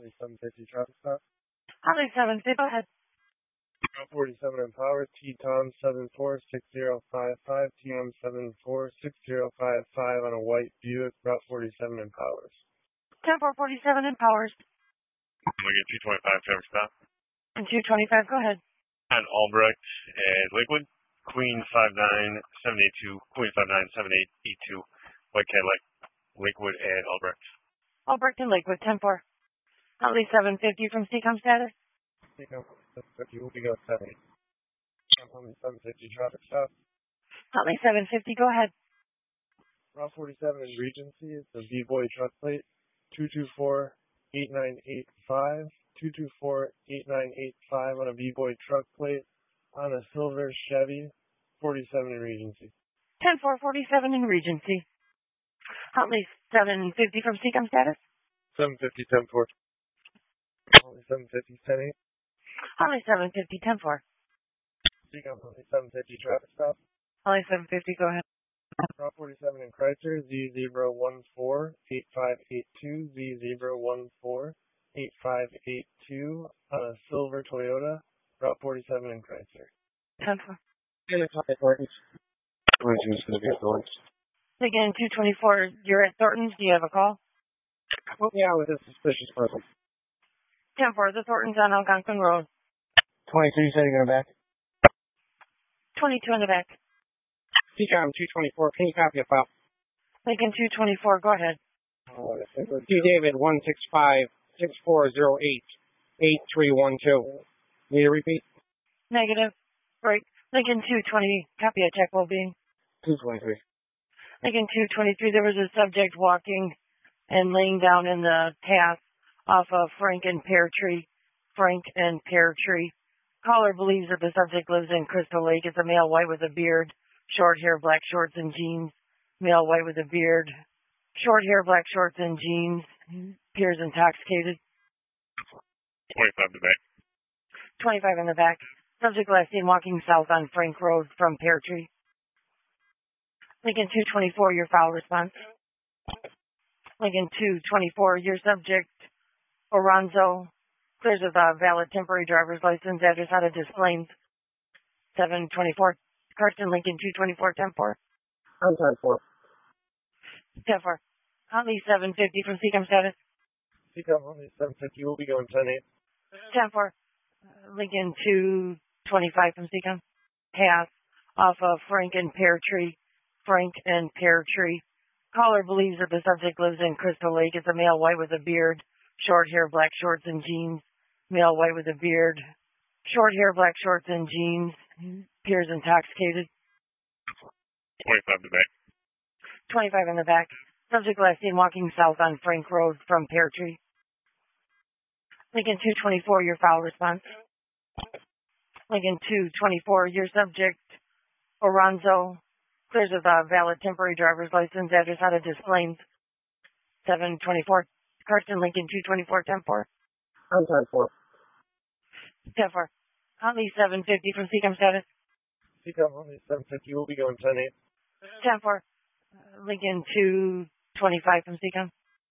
Huntley 750 traffic stop. Huntley 750, go ahead. Route 47 in power, T-Tom 746055, TM 746055 on a white Buick, Route 47 in powers. 10447 in powers. I'm going to get 225 traffic stop. And 225, go ahead. On Albrecht and Lakewood, Queen 59782, Queen 59782, White Cadillac, Lakewood and Albrecht. Albrecht and Lakewood, 10-4. Huntley 750 from CCOM status. CCOM 750 will be going 7. Huntley 750 traffic stop. Huntley 750, go ahead. Route 47 in Regency, it's a V-Boy truck plate, 224-8985, 224-8985 on a V-Boy truck plate on a silver Chevy, 47 in Regency. 10447 in Regency. Huntley 750 from CCOM status. 750, 10-4. Huntley 750, 10-8. Huntley 750, 10-4. CCOM Huntley 750 traffic stop. Huntley 750, go ahead. Route 47 in Chrysler, Z014-8582, Z014-8582 on a silver Toyota, Route 47 in Chrysler. 10-4. And a copy Thornton's. Thornton's going to be at Thornton's. Again, 224, you're at Thornton's. Do you have a call? Well, yeah, with a suspicious person. 10-4, the Thornton's on Algonquin Road. 23, you said you're going back? 22 in the back. CCOM 224, can you copy a file? Lincoln 224, go ahead. T. David 165-6408-8312. Need a repeat? Negative. Break. Lincoln 220, copy a check will be. 223. Lincoln 223, there was a subject walking and laying down in the path off of Frank and Pear Tree. Frank and Pear Tree. Caller believes that the subject lives in Crystal Lake. It's a male white with a beard, short hair, black shorts and jeans. Male white with a beard, short hair, black shorts and jeans. Appears intoxicated. 25 in the back. 25 in the back. Subject last seen walking south on Frank Road from Pear Tree. Lincoln 224, your file response. Lincoln 224, your subject, Oronzo, clears with a valid temporary driver's license, address out of Displains. 724. Carson, Lincoln 224, 10-4. I'm 10-4. 10-4. Huntley 750 from CCOM status. CCOM Huntley 750 will be going 10-8. 10-4. Lincoln 225 from CCOM. Pass off of Frank and Pear Tree. Frank and Pear Tree. Caller believes that the subject lives in Crystal Lake. It's a male white with a beard, short hair, black shorts and jeans. Male white with a beard, short hair, black shorts and jeans. Appears intoxicated. 25 in the back. 25 in the back. Subject last seen walking south on Frank Road from Pear Tree. Lincoln 224, your file response. Lincoln 224, your subject, Oronzo, clears with a valid temporary driver's license, address out of Displains. 724. Carson, Lincoln 224, 10-4. I'm 10-4. 10-4. Huntley 750 from CCOM status. CCOM Huntley 750 will be going 10-8. 10-4. Lincoln 225 from CCOM.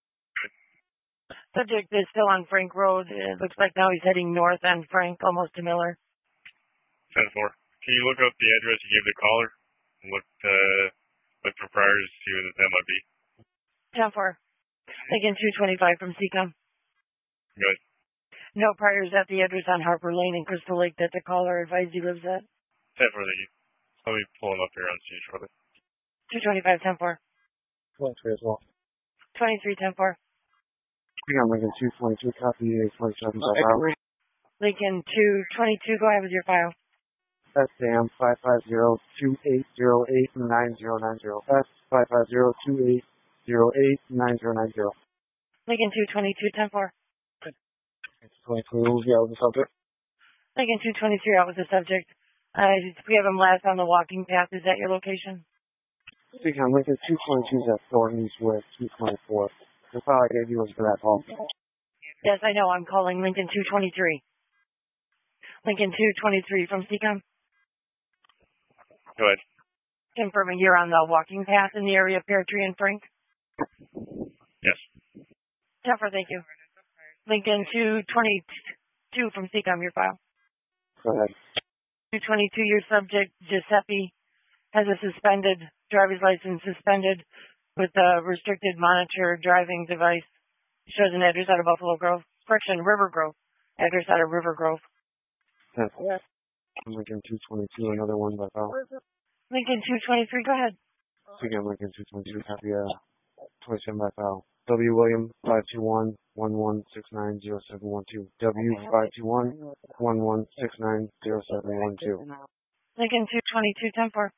Subject is still on Frank Road. It looks like now he's heading north on Frank, almost to Miller. 10-4. Can you look up the address you gave the caller? Look for priors to see who that might be. 10-4. Lincoln 225 from CCOM. Good. No priors at the address on Harper Lane in Crystal Lake that the caller advised he lives at. 10-4, thank you. Let me pull him up here on see you shortly. 225, 10-4. 23 as well. 23, 10-4. CCOM Lincoln 222, copy 27 file. Lincoln 222, go ahead with your file. SAM 550-2808-9090. S550-2808-9090. Lincoln 222, 10-4. 23 will be out with the subject. Lincoln 223 out with the subject. We have him last on the walking path. Is that your location? CCOM Lincoln 222 is at Thornton's with 224. The file I gave you was for that call. Yes, I know. I'm calling Lincoln 223. Lincoln 223 from CCOM. Go ahead. Confirming you're on the walking path in the area of Pear Tree and Frank? Yes. Jennifer, thank you. Lincoln 222 from CCOM, your file. Go ahead. 222, your subject, Giuseppe, has a suspended driver's license suspended with a restricted monitor driving device. Shows an address out of Buffalo Grove. Correction, River Grove. Address out of River Grove. Yes. Lincoln 222, another one by file. Lincoln 223, go ahead. Again, Lincoln 222, copy 27 by file. W. William 521-1169-0712. W. 521-1169-0712. Lincoln 222, 10-4.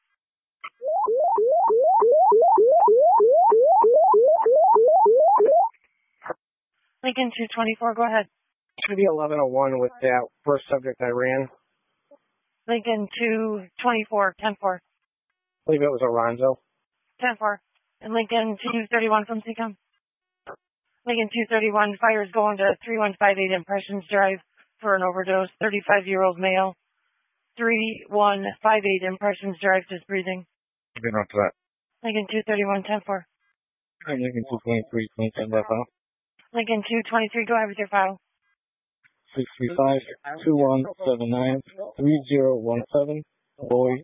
Lincoln 224, go ahead. Should be 1101 with that first subject I ran. Lincoln 224, 10-4. I believe it was Alonzo. 10-4. And Lincoln 231 from CCOM. Lincoln 231, fires going to 3158 Impressions Drive for an overdose. 35-year-old male. 3158 Impressions Drive, just breathing. Been on to that. Lincoln 231, 10-4. Lincoln 223, 27 by file. Lincoln 223, go ahead with your file. 635-2179-3017. Boy,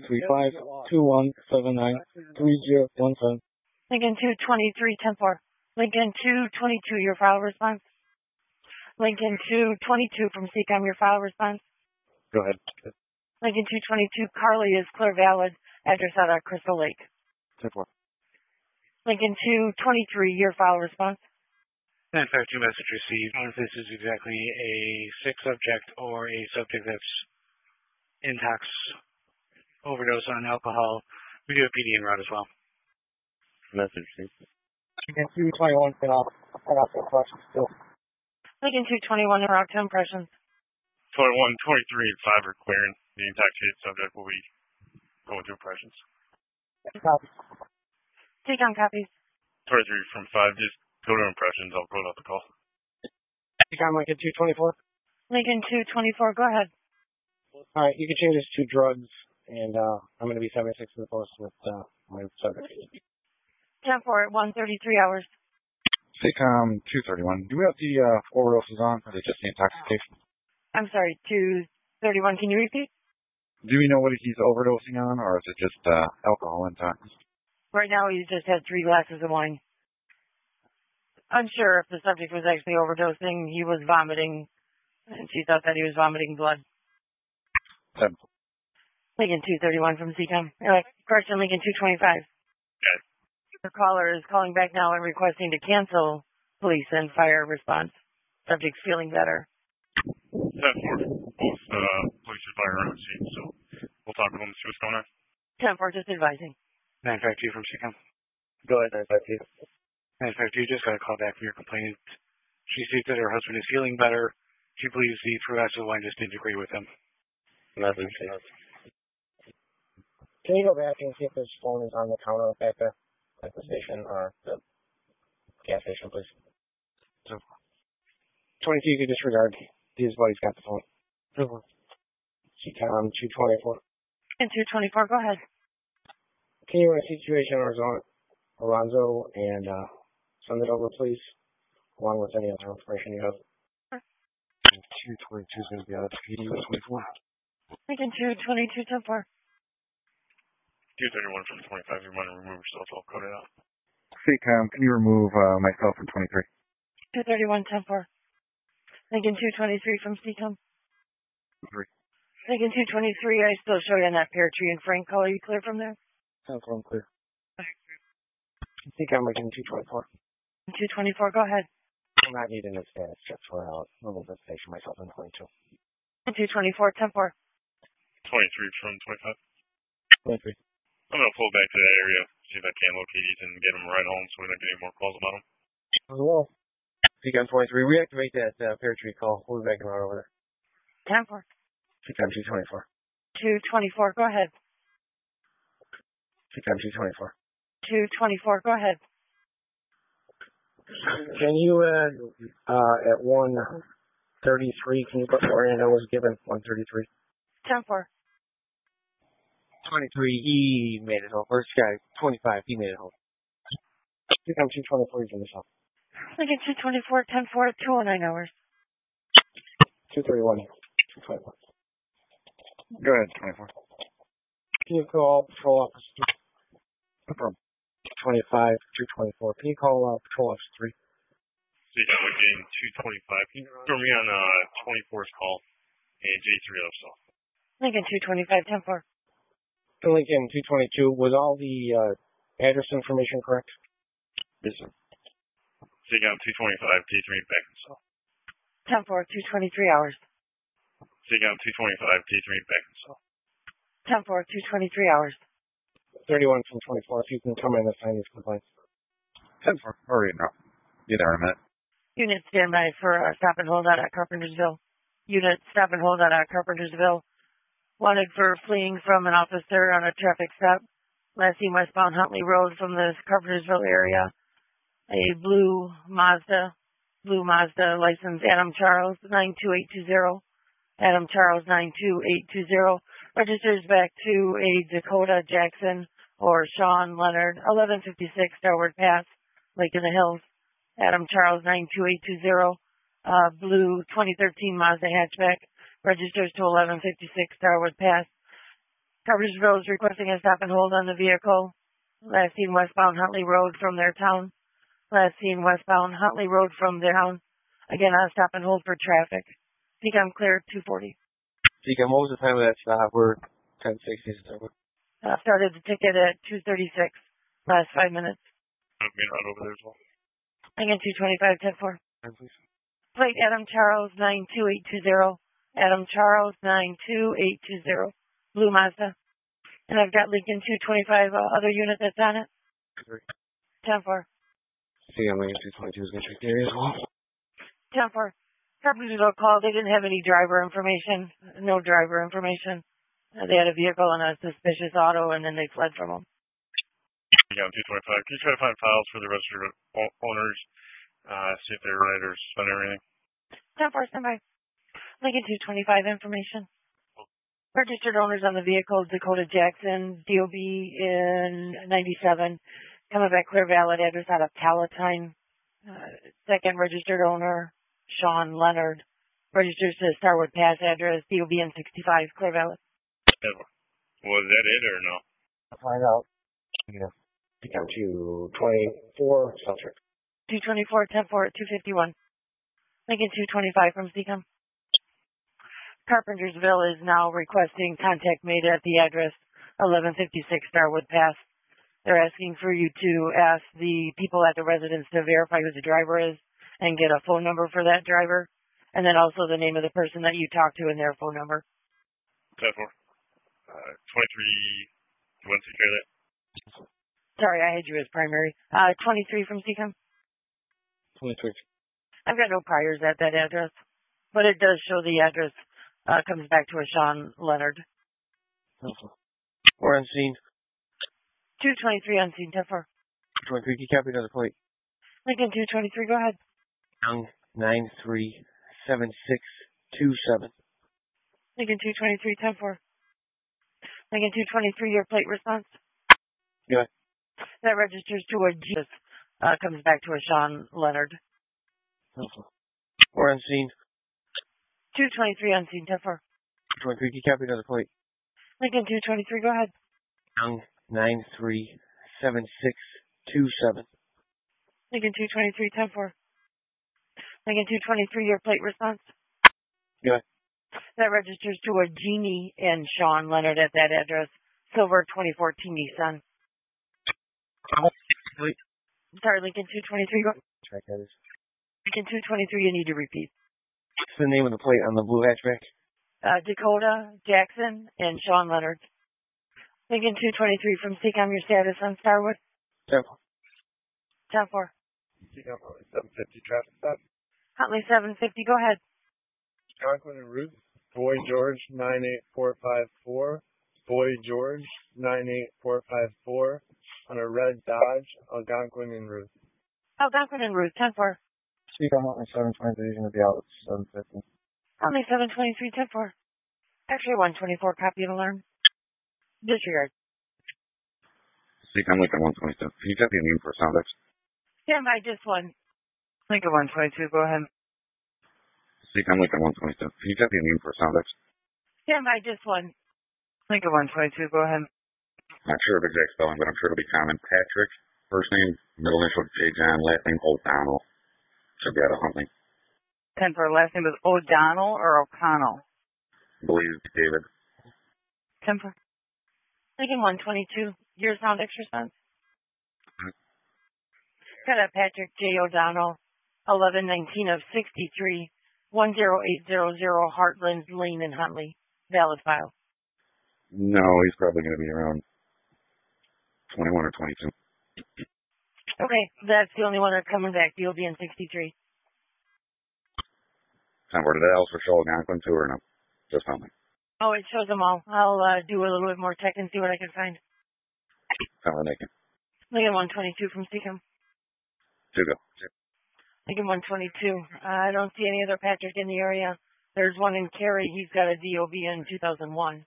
635-2179-3017. Lincoln 223, 10-4. Lincoln 222, your file response. Lincoln 222 from CCOM, your file response. Go ahead. Lincoln 222, Carly is clear valid. Address out of Crystal Lake. 10-4. Lincoln 223, your file response. 952 message received. If this is exactly a sick subject or a subject that's intox overdose on alcohol, we do a PD en route as well. Message received. Again, 221 cut off the question still. Lincoln 221, en route to Impressions. 21, 23, and 5 are clearing. The intoxicated subject will be going to Impressions. Copy. CCOM copies. 23 from 5, just go to Impressions. I'll close out the call. CCOM Lincoln 224. Lincoln 224, go ahead. All right, you can change this to drugs, and I'm going to be 76 to the post with my subject. 10-4 at 1:33 hours. CCOM 231. Do we have the overdoses on, or is it just the intoxication? I'm sorry, 231. Can you repeat? Do we know what he's overdosing on, or is it just alcohol intox? Right now, he just had 3 glasses of wine. Unsure if the subject was actually overdosing. He was vomiting, and she thought that he was vomiting blood. 7. Lincoln 231 from CCOM. Correction, Lincoln 225. Okay. The caller is calling back now and requesting to cancel police and fire response. Subject's feeling better. 10-4. Both police and fire are on scene, so we'll talk to them and see what's going on. 10-4, just advising. 952 from CCOM. Go ahead, 952. 952 just got a call back from your complainant. She states that her husband is feeling better. She believes the 3 glasses of wine just didn't agree with him. Message. Can you go back and see if his phone is on the counter back there at the station or the gas station, please? So, 22, you can disregard. His buddy's got the phone. CCOM 224. And 224, go ahead. Can you run a situation Alonzo and send it over, please, along with any other information you have? 222 is going to be out of PD 24. Lincoln 222, 10-4. 231 from 25. You want to remove yourself, I'll code it out. CCOM, can you remove myself from 23? 231, 10-4. Lincoln 223 from CCOM. 3. Lincoln 223, I still show you on that pear tree in Frank. Are you clear from there? Sounds clear. CCOM Lincoln 224. 224, go ahead. I'm not needing a status check for remove the station myself in 22. 224, 10-4. 23 from 25. 23. I'm going to pull back to that area, see if I can locate these and get them right home so we don't get any more calls about them. As well. CCOM 23, reactivate that pear tree call. We'll be back right over there. 10-4. CCOM 224. 224, go ahead. CCOM 224. 224, go ahead. Can you at 133, can you put Orlando was given 133? 10-4. 23, he made it home. First guy, 25, he made it home. CCOM 224 is in the shop. Lincoln 224, 10-4 at 209 hours. 231. 221. Go ahead, 24. Can you call Patrol Officer No problem. 25, 224? Can you call Patrol Officer 3? Seacom Lincoln 225. Can you throw me on 24's call and J3 also? Lincoln 225, 10-4. Lincoln 222. Was all the address information correct? Yes, sir. Seacom 225, J3 back and south. 10-4, 223 hours. Seacom 225, J3 back and south. 10-4, 223 hours. 31 from 24. If you can come in and sign these complaints. 10-4. Already, no. Be there in a minute. Unit standby for stop and hold out at Carpentersville. Unit stop and hold out at Carpentersville. Wanted for fleeing from an officer on a traffic stop. Last seen westbound Huntley Road from the Carpentersville area. A blue Mazda, license Adam Charles 92820. Adam Charles 92820. Registers back to a Dakota Jackson or Sean Leonard, 1156 Starward Pass, Lake in the Hills. Adam Charles 92820. Blue 2013 Mazda hatchback. Registers to 1156 Starwood Pass. Carpentersville is requesting a stop and hold on the vehicle. Last seen westbound Huntley Road from their town. Last seen westbound Huntley Road from their town. Again, on stop and hold for traffic. Seacom clear 240. Seacom, what was the time of that stop? We're 1060 Starwood. Started the ticket at 2:36. Last 5 minutes. I'm being right over there as well. Again, 225, 10-4. Please. Plate Adam Charles 92820. Adam Charles 92820. Blue Mazda. And I've got Lincoln 225 other unit that's on it. 10-4. Seacom, Lincoln 222 is going to check the area as well. 10-4. Carpentersville called. They didn't have any driver information. No driver information. They had a vehicle and a suspicious auto, and then they fled from them. Seacom 225. Can you try to find files for the registered owners? See if they're right or suspend or anything. 10-4, standby. Lincoln 225 information. Registered owners on the vehicle, Dakota Jackson, DOB in 97. Coming back clear valid address out of Palatine. Second registered owner, Sean Leonard. Registers to Starwood Pass address, DOB in 65, clear valid. Was that it or no? I'll find out. Yeah. Seacom 224, Celtic. 224, 10-4 at 251. Lincoln 225 from Seacom. Carpentersville is now requesting contact made at the address 1156 Starwood Pass. They're asking for you to ask the people at the residence to verify who the driver is and get a phone number for that driver, and then also the name of the person that you talked to and their phone number. 10-4. 23. You want to take care of that? Sorry, I had you as primary. 23 from Seacom. 23. I've got no priors at that address, but it does show the address comes back to a Sean Leonard. We're on scene. 223 on scene, 10-4. 23, can you copy another plate? Lincoln 223, go ahead. Young 937627. Lincoln 223, 10-4. Lincoln 223, your plate response? Yeah. That registers to a Jesus. Comes back to a Sean Leonard. We're on scene. 223 on scene, 10-4. 23, can you copy another plate? Lincoln 223, go ahead. Young 937627. Lincoln 223, 10-4. Lincoln 223, your plate response? Yeah. That registers to a Jeannie and Sean Leonard at that address. Silver 2014 Nissan. Sorry, Lincoln 223, go. Check that is. Lincoln 223, you need to repeat. What's the name of the plate on the blue hatchback? Dakota Jackson and Sean Leonard. Lincoln 223 from Seacom, your status on Starwood? 10-4. 10-4. Seacom 750 traffic stop. Huntley 750, go ahead. Conklin and Ruth. Boy George 98454. Boy George 98454 on a red Dodge, Algonquin and Ruth. Algonquin and Ruth, 10-4. Seacom Huntley 723 is going to be out at 750. Huntley 723, 10-4. Actually, 124, copy of alarm. Disregard. Seacom Lincoln 122. Can you copy a name for Soundex? Stand by, just one. Lincoln 122, go ahead. CCOM Lincoln 122. Can you get the name for Soundex? Stand by, just one. Lincoln 122, go ahead. Not sure of exact spelling, but I'm sure it'll be common. Patrick, first name, middle initial J. John, last name O'Donnell. Should be out of Huntley. 10 for last name is O'Donnell or O'Connell? I believe David. 10 for Lincoln 122, your Soundex response. Got a Patrick J. O'Donnell, 1119 of 63, 10800 Heartland Lane in Huntley. Valid file. No, he's probably going to be around 21 or 22. Okay, that's the only one that's coming back. DOB in 63. Time for that else for show Algonquin too or no? Just Huntley. Oh, it shows them all. I'll do a little bit more tech and see what I can find. Time for Lincoln. Lincoln 122 from Seacom. Two go. Lincoln 122. I don't see any other Patrick in the area. There's one in Cary. He's got a DOB in 2001.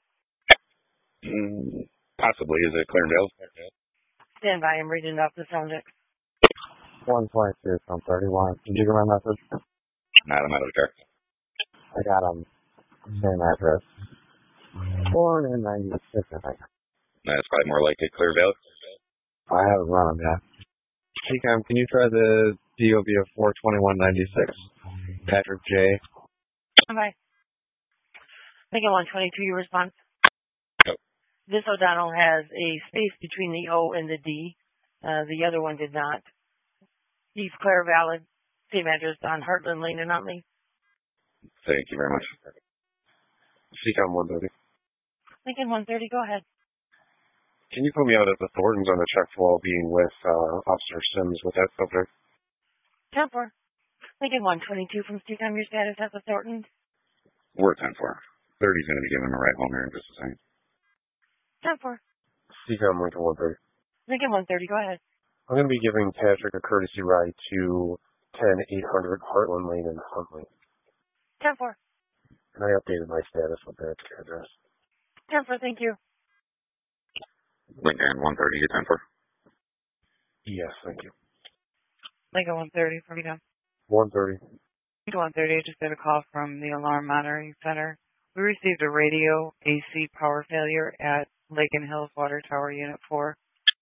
Possibly. Is it Clarendale? Stand by. I'm reading off the Soundex. 122 from 31. Did you get my message? Not a matter of car. I got him. Same address. Born in 96, I think. That's probably more like it. Clearvale. I haven't run him yet. CCOM, can you try the DOB of 42196? Patrick J. Bye. Lincoln 122, your response? Yep. This O'Donnell has a space between the O and the D. The other one did not. He's Clare Valid. Same address on Heartland Lane in Huntley. Thank you very much. CCOM 130. Lincoln 130, go ahead. Can you put me out at the Thorntons on the check while being with Officer Sims with that subject? 10-4. Lincoln 122 from Seacom, your status at the Thorntons? We're 10-4. 30's going to be giving him a ride home here in just a second. 10-4. CCOM Lincoln 130. Lincoln 130, go ahead. I'm going to be giving Patrick a courtesy ride to 10800 Heartland Lane in Huntley. 10-4. And I updated my status with that address. 10-4, thank you. Lincoln 130, you 10-4. Yes, thank you. Lincoln 130 from Seacom. 130. Lincoln 130, I just got a call from the Alarm Monitoring Center. We received a radio AC power failure at Lake and Hills Water Tower Unit 4.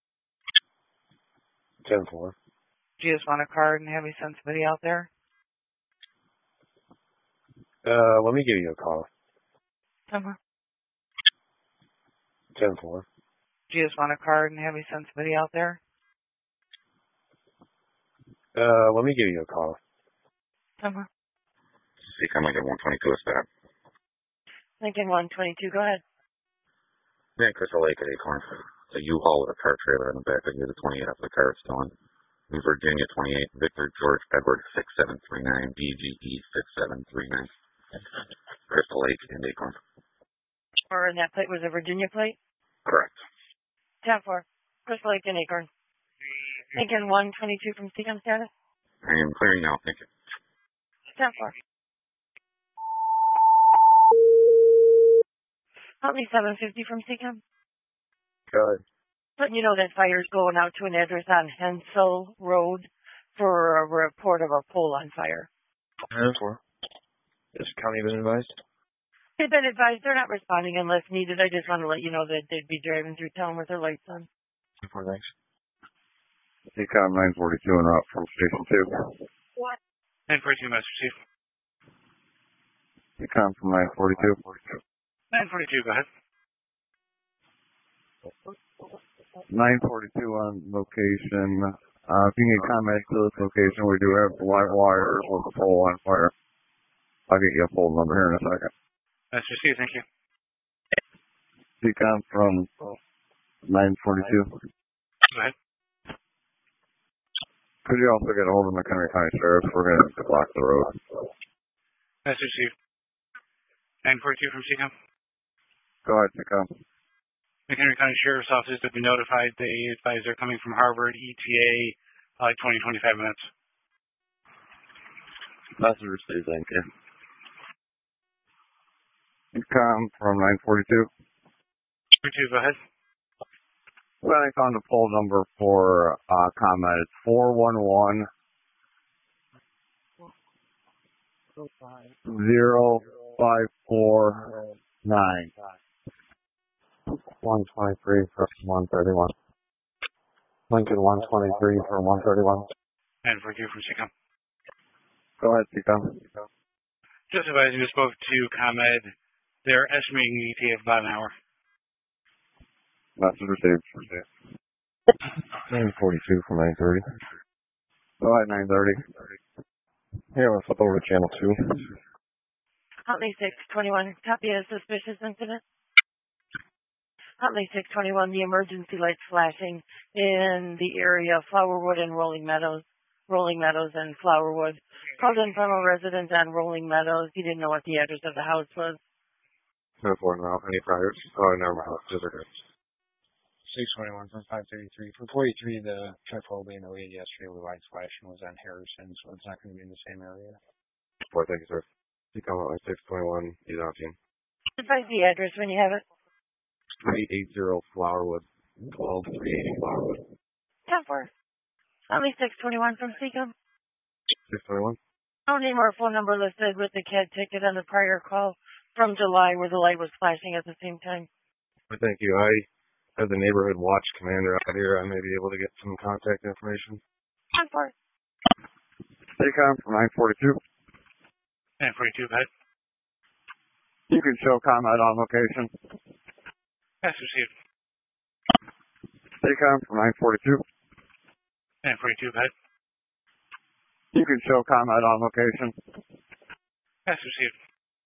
10-4. Do you just want a card and have me send somebody out there? Let me give you a call. 10-4. 10-4. Do you just want a card and have me send somebody out there? Let me give you a call. 10-4. CCOM Lincoln 122 is that. Lincoln 122, go ahead. Yeah, Crystal Lake at Acorn. A U-Haul with a car trailer in the back of the 28 after the car is stolen. New Virginia 28, Victor George Edward 6739, BGE 6739. Crystal Lake and Acorn. Or in that plate was a Virginia plate? Correct. 10-4. Crystal Lake and Acorn. Lincoln 122 from Seacom status? I am clearing now, thank you. 10-4. Huntley 750 from Seacom. Good. Letting you know that fire is going out to an address on Hensel Road for a report of a pole on fire. 10-4. Has the county been advised? They've been advised they're not responding unless needed. I just want to let you know that they'd be driving through town with their lights on. 10-4, thanks. CCOM 942 and up from Station 2. What? 942, Master Chief. CCOM from 942. 942, go ahead. 942 on location. If you need comment to this location, we do have live wires with a pole on fire. I'll get you a pole number here in a second. Master Chief, thank you. CCOM from 942. Go ahead. Could you also get a hold of McHenry County Sheriff? We're going to block the road. Master Chief. 942 from Seacom. Go ahead, CCOM. McHenry County Sheriff's Office to be notified. They advise they're coming from Harvard, ETA, 20-25 minutes. Message received, thank you. CCOM from 942. 42, go ahead. Well, I found a poll number for comment. It's 411 0549. 123 for 131. Lincoln 123 for 131. And for you from SECOM. Go ahead, Seacom. Just advising you spoke to ComEd. They're estimating the ETA of about an hour. Message received. 942 from 930. Go ahead, 930. Here, let's flip over to channel 2. Huntley 621, copy a suspicious incident. Huntley 621, the emergency lights flashing in the area of Flowerwood and Rolling Meadows and Flowerwood. Called in from a resident on Rolling Meadows. He didn't know what the address of the house was. 10-4 now. Any priors? Oh, never mind. Just okay. 621 from 533. From 43, the truck will be in the lead yesterday with lights flashing was on Harrison, so it's not going to be in the same area. Boy, thank you, sir. You come out like 621, he's on team. Advise the address when you have it. 380 Flowerwood. 12380 Flowerwood. 10-4. Huntley 621 from Seacom. 621? No name or phone number listed with the CAD ticket on the prior call from July where the light was flashing at the same time. Thank you. As the neighborhood watch commander out here, I may be able to get some contact information. 10-4. Seacom from 942. And 42, go ahead. You can show ComEd on location. Yes, received. Seacom from 942. And 42, go ahead. You can show ComEd on location. Yes, received.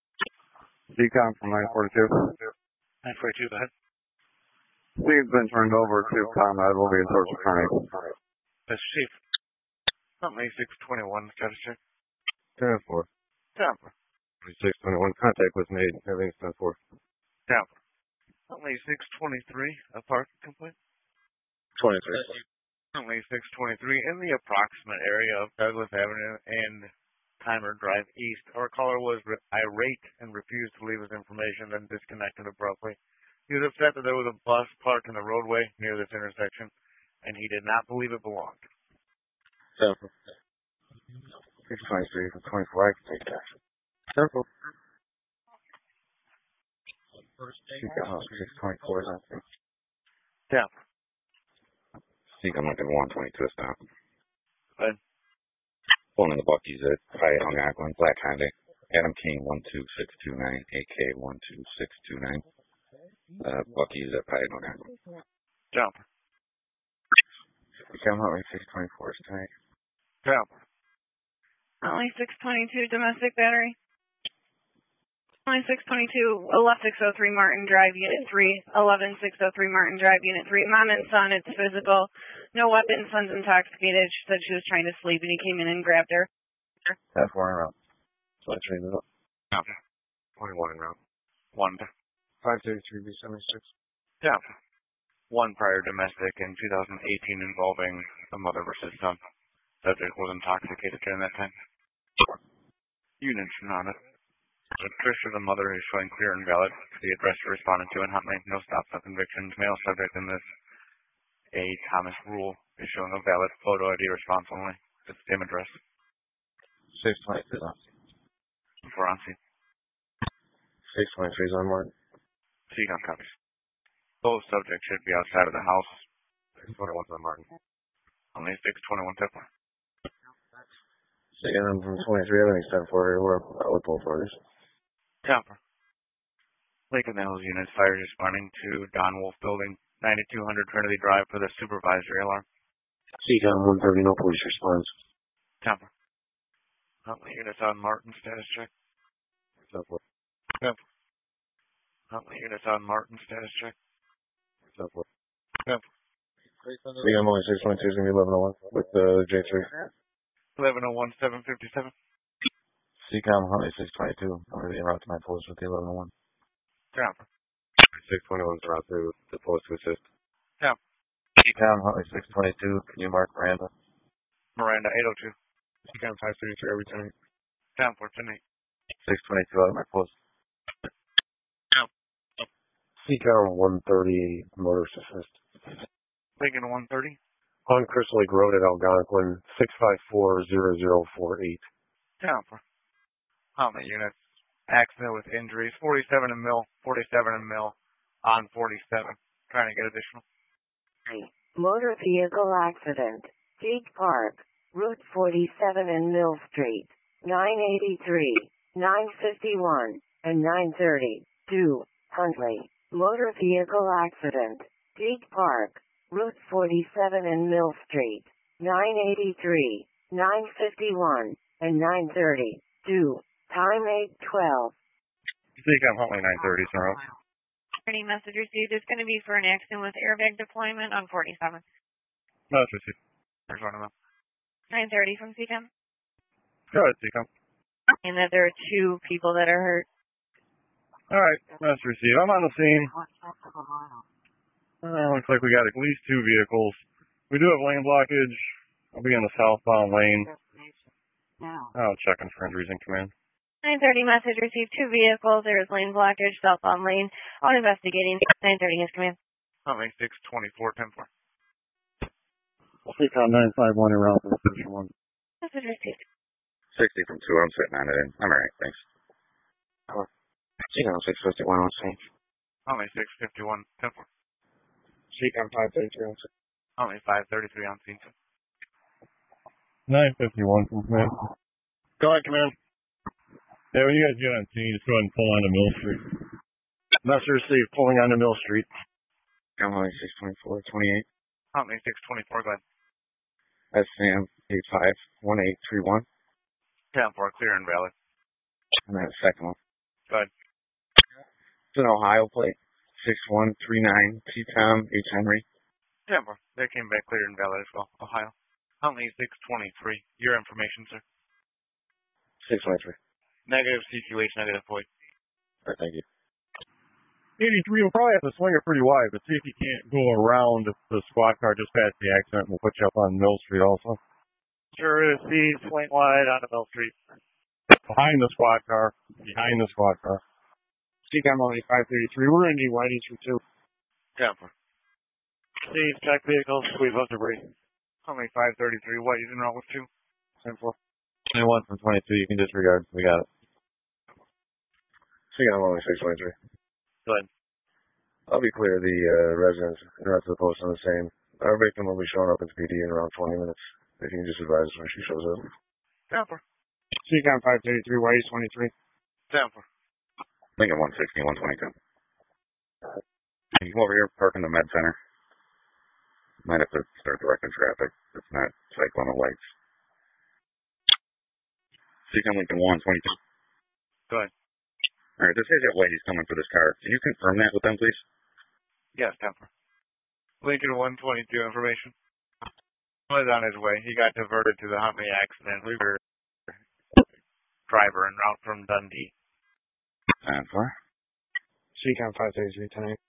Seacom from 942. And 42, go ahead. Lead's been turned over to ComEd. We'll be in touch with Kearney. Yes, received. Huntley 621, status check. 10-4. Tampa. 621. Contact was made. Everything's 10-4. Tampa. Huntley 623, a parking complaint. 23. Huntley 623, in the approximate area of Douglas Avenue and Timer Drive East. Our caller was irate and refused to leave us information, then disconnected abruptly. He was upset that there was a bus parked in the roadway near this intersection, and he did not believe it belonged. 623 for 24. I can take that. 10-4. Seacom 624 is on. Yeah. Seacom Lincoln 122 is down. Good. Pulling in the Bucky's at Hyatt Algonquin, Black Hyundai. Adam King 12629, AK 12629. Bucky's at Hyatt Algonquin. Jump. Seacom Huntley 624 is tonight. Jump. Huntley 622, domestic battery. Huntley 622, 11603 Martin Drive, Unit 3. 11603 Martin Drive, Unit 3. Mom and son, it's physical. No weapon, son's intoxicated. She said she was trying to sleep and he came in and grabbed her. That's 4 in route. So I trained it up. No. 21 in route. 1. 533 B76. Yeah. 1 prior domestic in 2018 involving a mother versus son. Subject was intoxicated during that time. Units not it. Trisha, the mother, is showing clear and valid. The address you responded to in Huntley. No stops, no convictions. Male subject in this. A Thomas Rule is showing a valid photo ID response only. It's the same address. 623 is on. For on scene. 623 is on Martin. Seacom copies. Both subjects should be outside of the house. 621 on Martin. Only 621 Tipler. Seacom from 23, everything's 10-4 here. We're out with both orders. Tamper. Lincoln Hills units fires responding to Don Wolf Building, 9200 Trinity Drive for the supervisory alarm. Seacom 130, no police response. Tamper. Huntley units on Martin, status check. 10-4. Tamper. Huntley units on Martin, status check. 10-4. Tamper. Seacom only 622 is going to be 1101 with the J3. 1101 757. Seacom Huntley 622. I'm going to be en route to my post with the 1101. Tamper. 621 is en route to the post to assist. Tamper. Seacom Huntley 622. Can you mark Miranda? Miranda 802. Seacom 533 every time. Tamper tonight. 622 out of my post. Seacom 130 motorist assist. Lincoln 130. On Crystal Lake Road at Algonquin, 654-0048. Tamper. How many units? Accident with injuries. 47 and mill. 47 and mill on 47. Trying to get additional. Motor vehicle accident. Peak Park, Route 47 and Mill Street, 983, 951, and 930. 2. Huntley. Motor vehicle accident. Peak Park, Route 47 and Mill Street, 983, 951, and 930. 2. Time 8:12. Seacom Huntley 930, sir. Any message received is going to be for an accident with airbag deployment on 47. Message received. There's one of them. 930 from CCAM. Go ahead, Seacom. And that there are 2 people that are hurt. All right, message received. I'm on the scene. Looks like we got at least 2 vehicles. We do have lane blockage. I'll be in the southbound lane. I'll check in for injuries in command. 930 message received 2 vehicles. There is lane blockage, southbound lane. On investigating. 930 is command. Huntley 624, 10-4. Seacom 951 en route to Station 1. Message received. 60 from 2. I'm sitting on it in. I'm alright, thanks. Seacom 651 on scene. Huntley 651, 10-4. Seacom 533 on scene. Huntley 533 on scene. 951 from command. Go ahead, command. Yeah, when you guys get on scene, just go ahead and pull onto Mill Street. Message received, pulling onto Mill Street. I'm only 624, 28. Huntley 624, go ahead. That's Sam 851831. 10-4, clear and valid. And that second one. Go ahead. It's an Ohio plate. 6139 T-Tom H. Henry. 10-4. They came back clear and valid as well. Ohio. Huntley 623. Your information, sir. 623. Negative CQH, negative void. All right, thank you. 83 will probably have to swing it pretty wide, but see if you can't go around the squad car just past the accident. We'll put you up on Mill Street also. Sure, swing wide onto Mill Street. Behind the squad car. Behind the squad car. Seacom only 533. We're going to need Whitey's for 2. 10-4. Steve, check vehicles, squeeze up debris. Huntley 533. What, you didn't roll with 2? 10-4. 21 from 22, you can disregard. We got it. Seacom only 623. Go ahead. I'll be clear. The residents and rest of the post on the same. Our victim will be showing up at the PD in around 20 minutes. If you can just advise us when she shows up. 10-4. Seacom 533, Whitey's 23. 10-4. Lincoln 160, 122. You come over here, park in the med center. Might have to start directing traffic. It's not cycling the lights. Seacom Lincoln 122. Go ahead. All right, this is at Whitey's coming for this car. Can you confirm that with them, please? Yes, 10-4. Lincoln 122 information. Was on his way. He got diverted to the Huntley accident. We were driver en route from Dundee. 10-4. Seacom 533 tonight.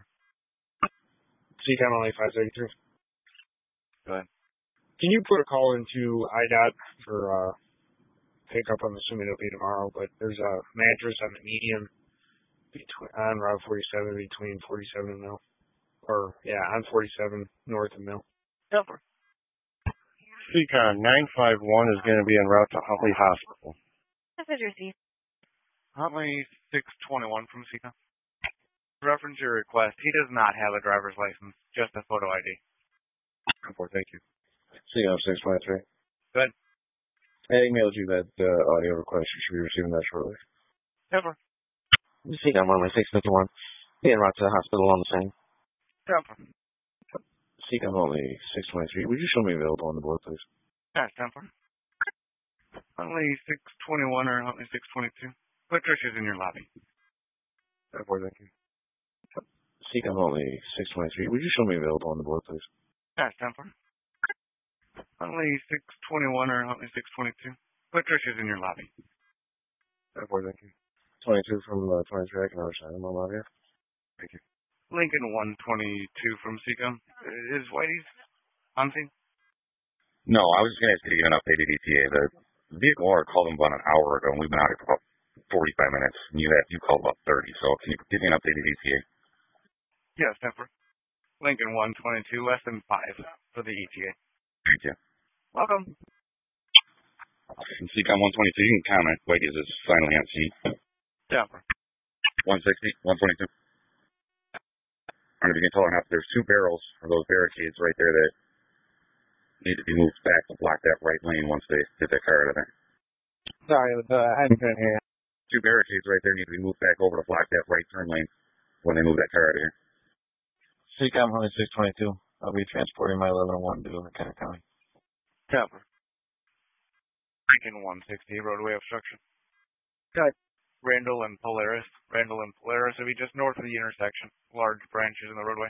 Seacom only 533. Go ahead. Can you put a call into IDOT for pickup? I'm assuming it'll be tomorrow, but there's a mattress on the median on Route 47 between 47 and Mill. Or, yeah, on 47 north of Mill. 10-4. Seacom 951 is going to be en route to Huntley Hospital. Message received. Huntley 621 from Seacom. Reference your request. He does not have a driver's license, just a photo ID. 10-4, thank you. Seacom 623. Good. I emailed you that audio request. You should be receiving that shortly. 10-4. Seacom only 651. Be en route to the hospital on the same. 10-4. Seacom only 623. Would you show me available on the board, please? Yes, 10-4. Huntley 621 or Huntley 622. Patricia's in your lobby. 10-4, thank you. Seacom only 623. Would you show me available on the board, please? Yes, 10-4. Huntley 621 or Huntley 622. Patricia's in your lobby. 10-4, thank you. 22 from 23, I can understand. I'm on lobby. Thank you. Lincoln 122 from Seacom. Is Whitey's on scene? No, I was just going to ask you to give an updated ETA. The vehicle owner called him about an hour ago, and we've been out here for about 45 minutes. And you called about 30, so can you give me an updated ETA? Yes, 10-4. Lincoln 122, less than 5 for the ETA. Thank you. Welcome. Seacom 122, you can comment. Whitey is finally on scene. Denver. 160, 122. I don't know if you can tell or not, there's two barrels of those barricades right there that need to be moved back to block that right lane once they get that car out of there. Sorry, I couldn't hear you. Two barricades right there need to be moved back over to block that right turn lane when they move that car out of here. Seacom 622. I'll be transporting my 1101 to McKenna County. Denver. Lincoln 160, roadway obstruction. Good. Randall and Polaris. Randall and Polaris will be just north of the intersection. Large branches in the roadway.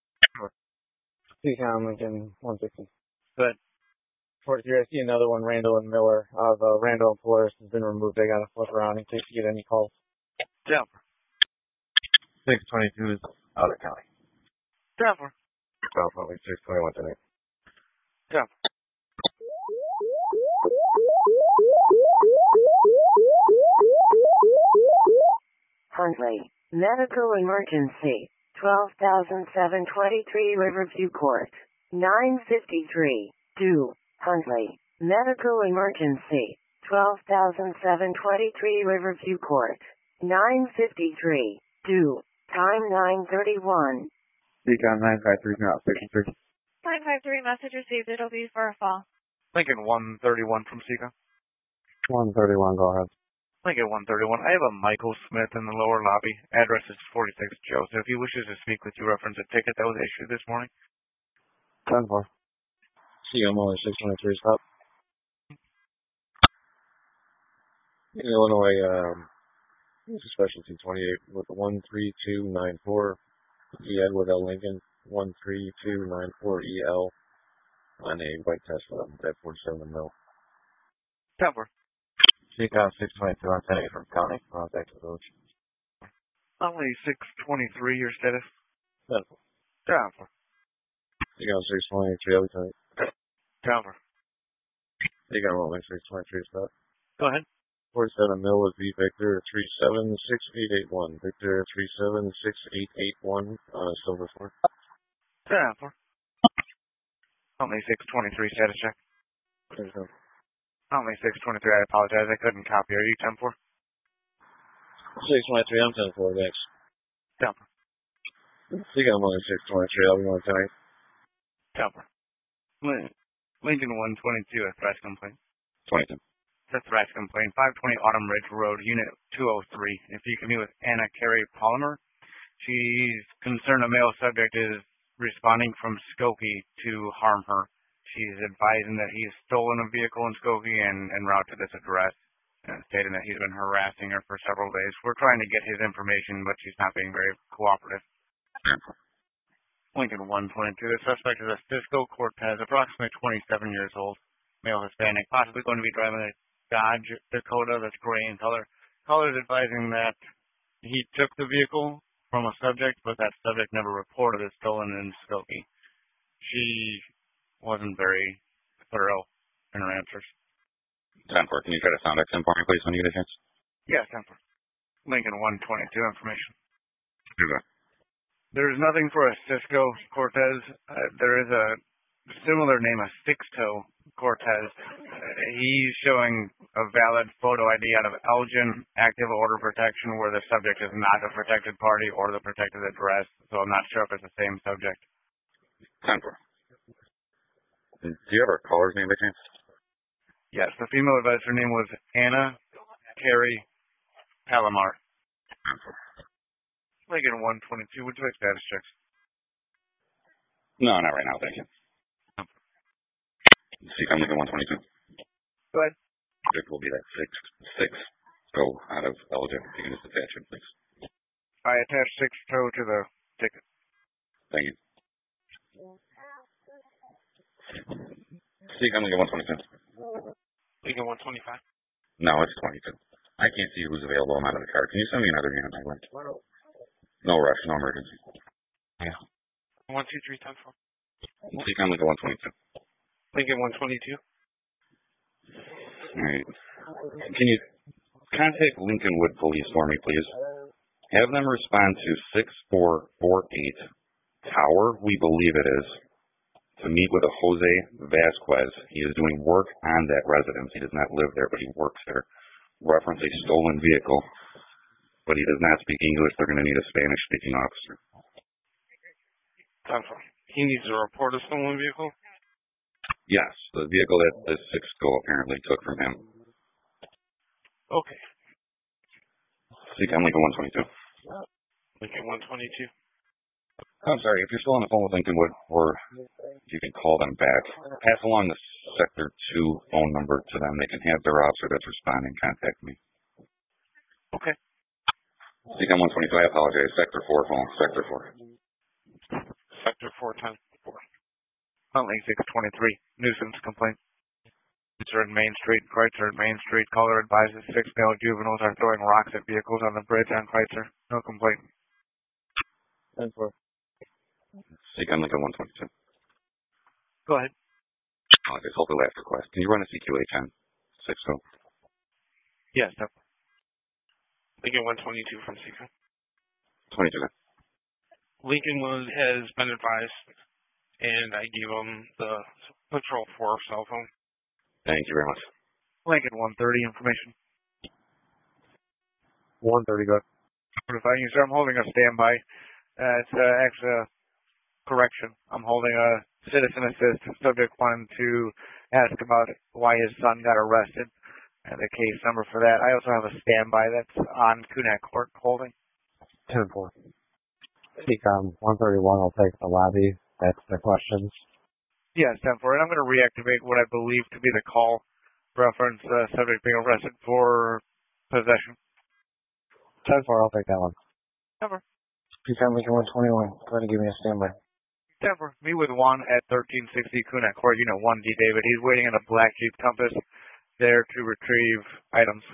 Seacom Lincoln 160. Good. 43, I see another one, Randall and Miller. Randall and Polaris has been removed. They got to flip around in case you get any calls. Denver. 622 is out of county. Denver. Probably 621 tonight. Denver. Huntley, medical emergency, 12,723 Riverview Court, 953, due, Huntley, medical emergency, 12,723 Riverview Court, 953, due, time 9:31. Seacom 953 now, 63. 953, message received. It'll be for a fall. Lincoln 131 from Seacom. 131, go ahead. Lincoln 131. I have a Michael Smith in the lower lobby. Address is 46 Joseph. He wishes to speak with you reference a ticket that was issued this morning. 10-4. Seacom only 623, stop. In Illinois, specialty 28 with 13294 E. Edward L. Lincoln, 13294 EL on a white Tesla at 47 mil. Denver. Seacom 622 on 10 from county, around back to the village. Only 623, your status? Denver. Denver. Seacom 623, I'll be tonight. Denver. Seacom only 623, stop. Go ahead. 47 mil with V Victor 376881. Victor 376881 on a silver Ford. Denver. Only 623, status check. Only 623, I apologize, I couldn't copy. Are you 10-4? 623, I'm 10-4, thanks. Denver. Seacom only 623, I'll be on tonight. Denver. Lincoln 122, a threat complaint. 22. It's a threat complaint. 520 Autumn Ridge Road, Unit 203. If you can meet with Anna Carey Palmer, she's concerned a male subject is responding from Skokie to harm her. She's advising that he's stolen a vehicle in Skokie and en route to this address, stating that he's been harassing her for several days. We're trying to get his information, but she's not being very cooperative. Lincoln 122. The suspect is a Cisco Cortez, approximately 27 years old, male Hispanic, possibly going to be driving a Dodge Dakota that's gray in color. Caller is advising that he took the vehicle from a subject, but that subject never reported it stolen in Skokie. She wasn't very thorough in her answers. 10-4, can you try to sound X for me, please, when you get a chance? Yes, 10-4. Lincoln 122, information. Do that. There's nothing for a Cisco Cortez. There is a similar name, a Sixto Cortez. He's showing a valid photo ID out of Elgin, active order protection, where the subject is not a protected party or the protected address, so I'm not sure if it's the same subject. 10-4. Do you have our caller's name by chance? Yes, the female advisor name was Anna Carey Palomar. 10-4. Lincoln 122, would you like status checks? No, not right now, thank you. Seacom Lincoln 122. Go ahead. It will be that 6 go out of Elgin. You can just attach it, please. I attached 6 toe to the ticket. Thank you. Seacom Lincoln 122. Lincoln 125. No, it's 22. I can't see who's available. I'm out of the car. Can you send me another man on my link? No rush, no emergency. Yeah. 123 10 4. Seacom Lincoln 122. Lincoln 122. All right. Can you contact Lincolnwood Police for me, please? Have them respond to 6448 Tower, we believe it is. to meet with a Jose Vasquez. He is doing work on that residence. He does not live there, but he works there. Reference a stolen vehicle, but he does not speak English. They're going to need a Spanish-speaking officer. He needs to report a stolen vehicle? Yes, the vehicle that the 6-go apparently took from him. Okay. Seacom Lincoln 122. Lincoln 122. I'm sorry, if you're still on the phone with Lincolnwood, or you can call them back, pass along the Sector 2 phone number to them. They can have their officer that's responding contact me. Okay. Seacom 122, I apologize. Sector 4 phone. Sector 4. Sector 4 times 4. Huntley 623. Nuisance complaint. Kreutzer and Main Street. Kreutzer and Main Street. Caller advises 6 male juveniles are throwing rocks at vehicles on the bridge on Kreutzer. No complaint. 10-4. Seacom Lincoln 122. Go ahead. Apologize. Hold the last request. Can you run a CQH on 6-go? Yes, no. Lincoln 122 from Seacom. 22. Lincoln has been advised, and I gave him the Patrol 4 cell phone. Thank you very much. Lincoln 130 information. 130, go ahead. Notifying you, sir. I'm holding a standby. It's actually a correction. I'm holding a citizen assist. Subject wanted to ask about why his son got arrested and the case number for that. I also have a standby that's on Kunak Court holding. 10-4. Seacom 131 will take the lobby. That's the questions. Yes, 10-4. And I'm going to reactivate what I believe to be the call reference subject being arrested for possession. 10-4, I'll take that one. Never. Seacom Lincoln 121. Go ahead and give me a standby. 10-4. Meet with Juan at 1360 Kunak Court, Unit 1D, David. He's waiting in a black Jeep Compass there to retrieve items.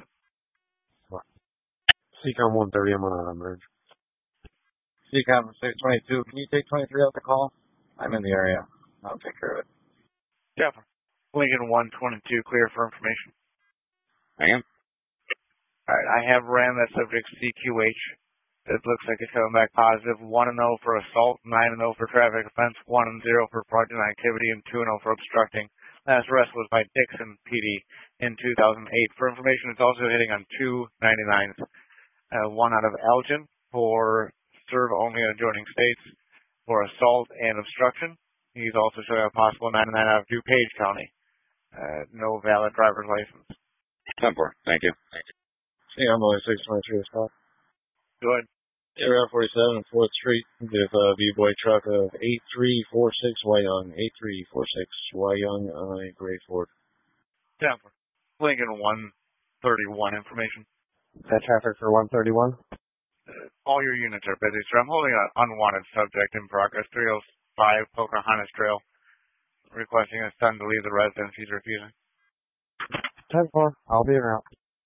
Seacom 130, I'm on a bridge. Seacom 622, can you take 23 out the call? I'm in the area. I'll take care of it. Yeah. Lincoln 122, clear for information. I am. All right, I have ran that subject CQH. It looks like it's coming back positive. 1-0 for assault, 9-0 for traffic offense, 1-0 for fraudulent activity, and 2-0 for obstructing. Last arrest was by Dixon PD in 2008. For information, it's also hitting on 2 99s. One out of Elgin for serve only in adjoining states for assault and obstruction. He's also showing a possible 99 out of DuPage County. No valid driver's license. 10-4. Thank you. Seacom only 623 is called. Go ahead. Route 47 4th Street with a V-Boy truck of 8346 Wyong. 8346 Wyong on a gray Ford. 10-4. Lincoln 131 information. Is that traffic for 131? All your units are busy, sir. I'm holding an unwanted subject in progress. 305 Pocahontas Trail. Requesting his son to leave the residence. He's refusing. 10-4. I'll be around.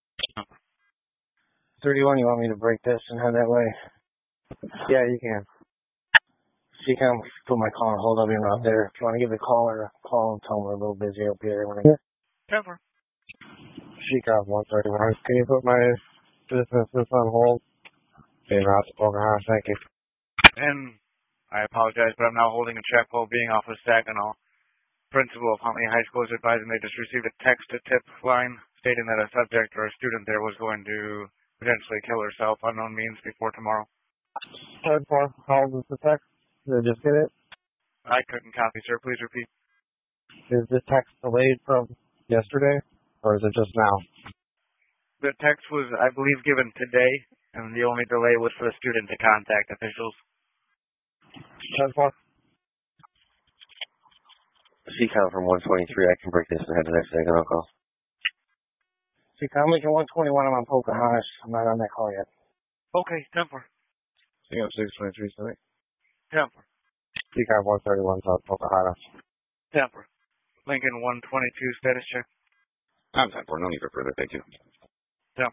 31, you want me to break this and head that way? Yeah, you can. Seacom, put my call on hold. I'll be around there. If you want to give the caller a call and tell them we're a little busy up here. When I get 10-4. Seacom 131. Can you put my business on hold? Being out to Pocahontas, thank you. And I apologize, but I'm now holding a check while being off of Saginaw. Principal of Huntley High School is advising they just received a text-to-tip line stating that a subject or a student there was going to potentially kill herself, unknown means, before tomorrow. 10-4. How old is the text? Did I just get it? I couldn't copy, sir. Please repeat. Is the text delayed from yesterday, or is it just now? The text was, I believe, given today, and the only delay was for the student to contact officials. 10-4. Seacom from 123, I can break this and head to the next Saginaw call. Seacom Lincoln 121, I'm on Pocahontas. I'm not on that call yet. Okay, 10-4. Seacom 623 tonight. 10-4. Seacom 131 South Pocahontas. 10-4. Lincoln 122, status check. I'm 10-4. No need for further. Thank you. 10-4.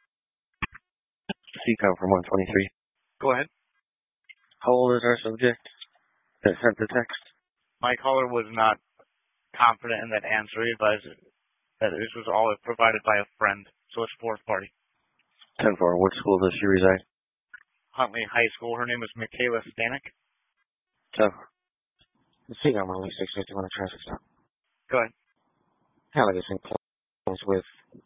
Seacom from 123. Go ahead. How old is our subject that sent the text? My caller was not confident in that answer. He advised that this was all provided by a friend, so it's fourth party. 10-4. What school does she reside? Huntley High School. Her name is Michaela Stanek. 10-4. Seagull only 651 a traffic stop. Go ahead. Allegheny close with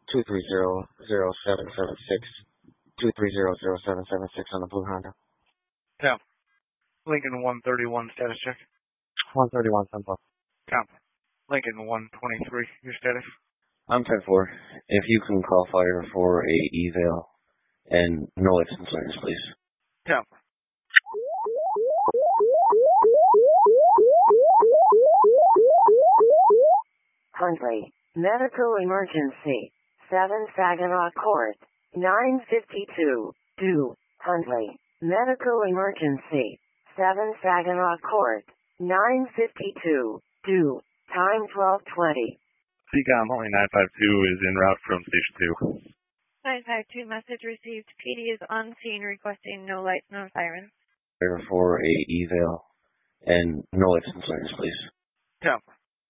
230-0776, 230-0776 on the blue Honda. Yeah. Lincoln 131 status check. 131 Temple. Count. Lincoln 123, your status? I'm 10-4. If you can call fire for a eval and no license sirens, please. Count. Huntley, medical emergency. 7 Saginaw Court. 952. Do. Huntley, medical emergency. 7 Saginaw Court. 952. Do. Time 12:20. CCOM only 952 is en route from Station 2. 952 message received. PD is on scene requesting no lights, no sirens. Fire for a eval and no license sirens, please. Count.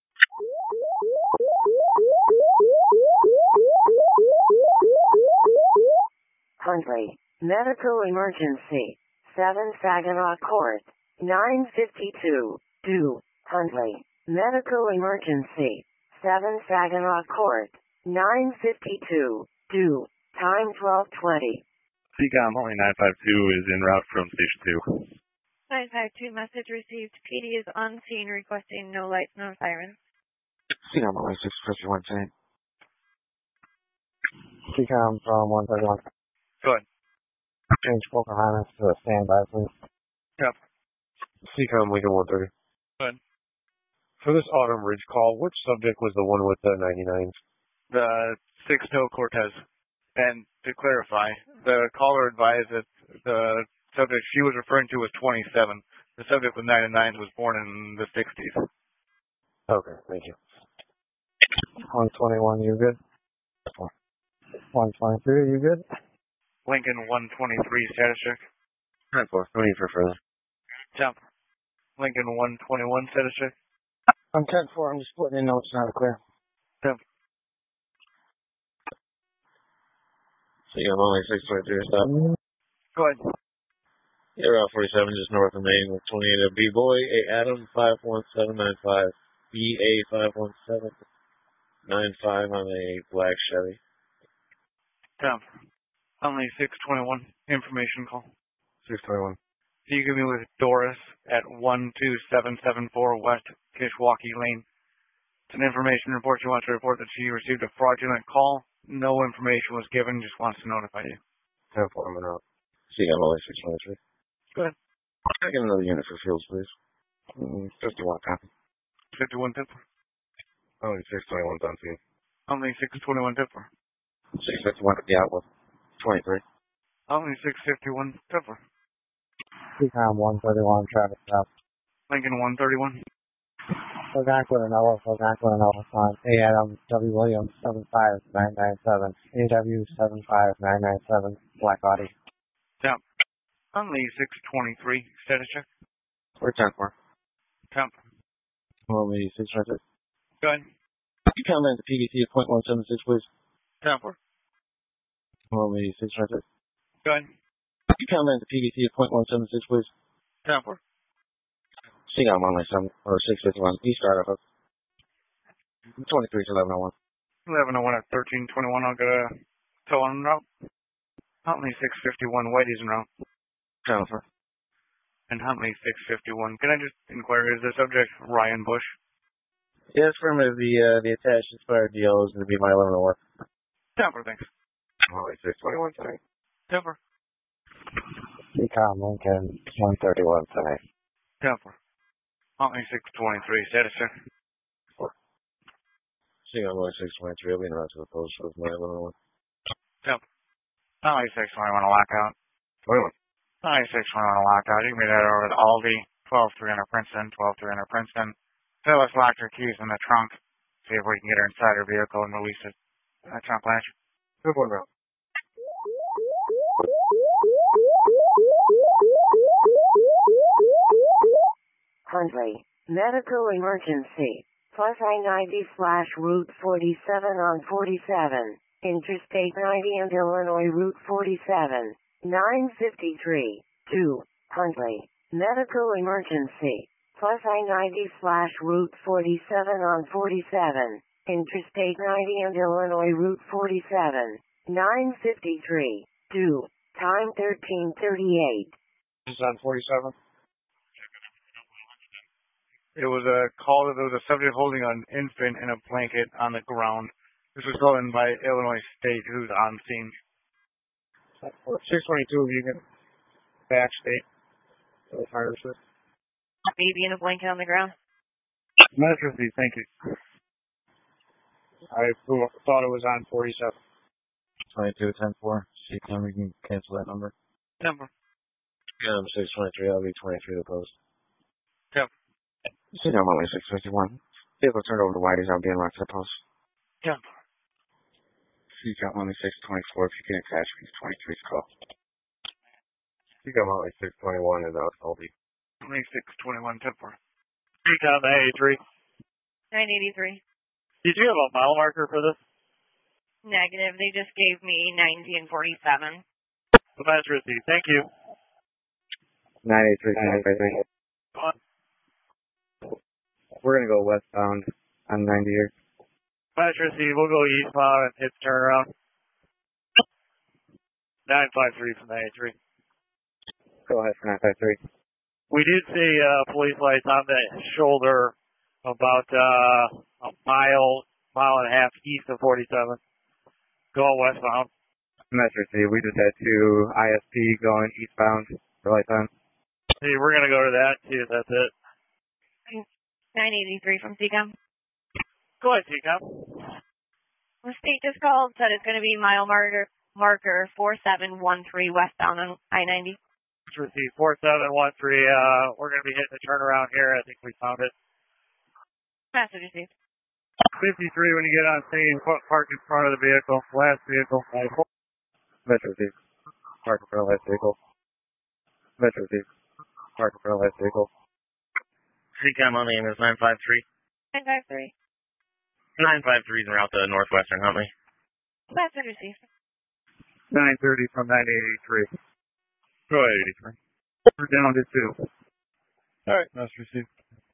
Huntley, medical emergency. 7 Saginaw Court. 952. Do. Huntley, medical emergency. 7 Saginaw Court. 952. Do. Time 12:20. CCOM only 952 is en route from Station 2. 952 message received. PD is on scene requesting no lights, no sirens. CCOM only 651 10. CCOM from 131. Go ahead. Change Pocahontas to a standby, please. Yep. CCOM Lincoln 130. Go ahead. For this Autumn Ridge call, which subject was the one with the 99s? The 6-tow Cortez. And to clarify, the caller advised that the subject she was referring to was 27. The subject with 99s was born in the 60s. Okay, thank you. 121, you good? 123, you good? Lincoln 123 status check. 9-4. No need for further. Jump. Lincoln 121 status check. I'm 10-4. I'm just putting in notes now to clear. Jump. CCOM only 623 stop. Go ahead. Yeah, Route 47 just north of Maine with 28 of B-Boy, A Adam 51795, BA 51795 on a black Chevy. Jump. Only 621 information call. 621. So you can be with Doris at 12774 West Kishwaukee Lane. It's an information report. She wants to report that she received a fraudulent call. No information was given, just wants to notify you. 10-4, I'm in route. CCOM only 623. Go ahead. Can I get another unit for fuels, please? 51 copy. 51 Tipper. Only 621 on scene. Only 621 Tipper. 651 at the outlet. 23. Only 651 Tipper. CCOM 131 traffic stop. Lincoln 131. Algonquin on A Adam W Williams 75997, AW 75997, Black Audi. Jump. Only 623 status check. We're 10-4. Jump. Only 626. Go ahead. Comment to PBT at .176, please. Jump. Only 626. Go ahead. Comment to PBT at .176, please. Jump. CCOM only 7 or 651. East Idaho. 23 to 1101. 1101 at 1321. I'll get a tow on route. Huntley 651. Whitey's en route. Jennifer. And Huntley 651. Can I just inquire, is the subject Ryan Bush? Yes, affirmative. The attached expired deal is going to be my 1101. Jumper, thanks. Only 621 tonight. Jumper. CCOM Lincoln 131 tonight. Jumper. Huntley 623. Status, sir. CCOM only 623. I'll be in route to the post with my 1101. Jumper. Huntley 621 on a lockout. 21. Huntley 621 on a lockout. You can be there over at Aldi. 12300 Princeton. 12300 Princeton. Phyllis locked her keys in the trunk. See if we can get her inside her vehicle and release it. Trunk latch. Good one, route. Huntley, medical emergency. Plus I-90/Route 47 on 47. Interstate 90 and Illinois Route 47. 953. 2. Huntley, medical emergency. plus I-90/Route 47 on 47, Interstate 90 and Illinois Route 47, 953, due, time 13:38. This is on 47. It was a call that there was a subject holding an infant in a blanket on the ground. This was called in by Illinois State, who's on scene. 622, if you can backstate. Fire assist. Baby in a blanket on the ground. Metro C, thank you. I thought it was on 47. 22-10-4. CCOM, you can cancel that number. Number. Yeah, I'm 623. I'll be 23 to post. Yep. CCOM only 651. Vehicle turned over to Whitey's. I'll be in route to the post. Yep. CCOM only 624. If you can't catch me, 23's call. CCOM only 621 is out. I'll be. 2621 10-4. CCOM 983. 983. Did you have a mile marker for this? Negative. They just gave me 90 and 47. That's received. Thank you. 983. We're going to go westbound on 98. That's received. We'll go eastbound and hit turnaround. 953 from 983. Go ahead for 953. We did see police lights on the shoulder about a mile and a half east of 47. Going westbound. Metro C, we just had 2 ISP going eastbound for lights on. See, we're going to go to that, see if that's it. 983 from CCOM. Go ahead, CCOM. The state just called, said it's going to be mile marker 4713 westbound on I-90. Received 4713. We're going to be hitting the turnaround here. I think we found it. Message received. 53 when you get on scene, park in front of the vehicle. Last vehicle. Metro C, park in front of last vehicle. Metro C, park in front of last vehicle. CCOM on name is 953. 953. 953 is en route to Northwestern Huntley. Message received. 930 from 983. Go ahead, 83. We're down to 2. Alright, that's received.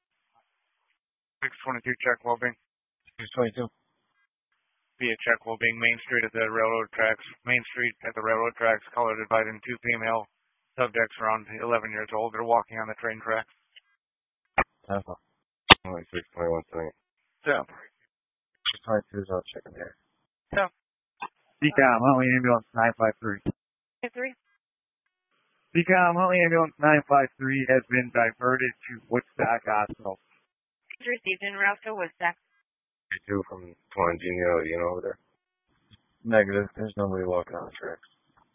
622 check well-being. 622. Via check well-being, Main Street at the railroad tracks. Main Street at the railroad tracks, color divided in 2 female subjects around 11 years old. They're walking on the train tracks. Only 621 tonight. Yeah. 622 is out checking there. Yeah. CCOM, Huntley Ambulance 953. 53. CCOM, Huntley Ambulance 953 has been diverted to Woodstock Hospital. Received en route to Woodstock. 2 from Twanjino, over there. Negative. There's nobody walking on the tracks.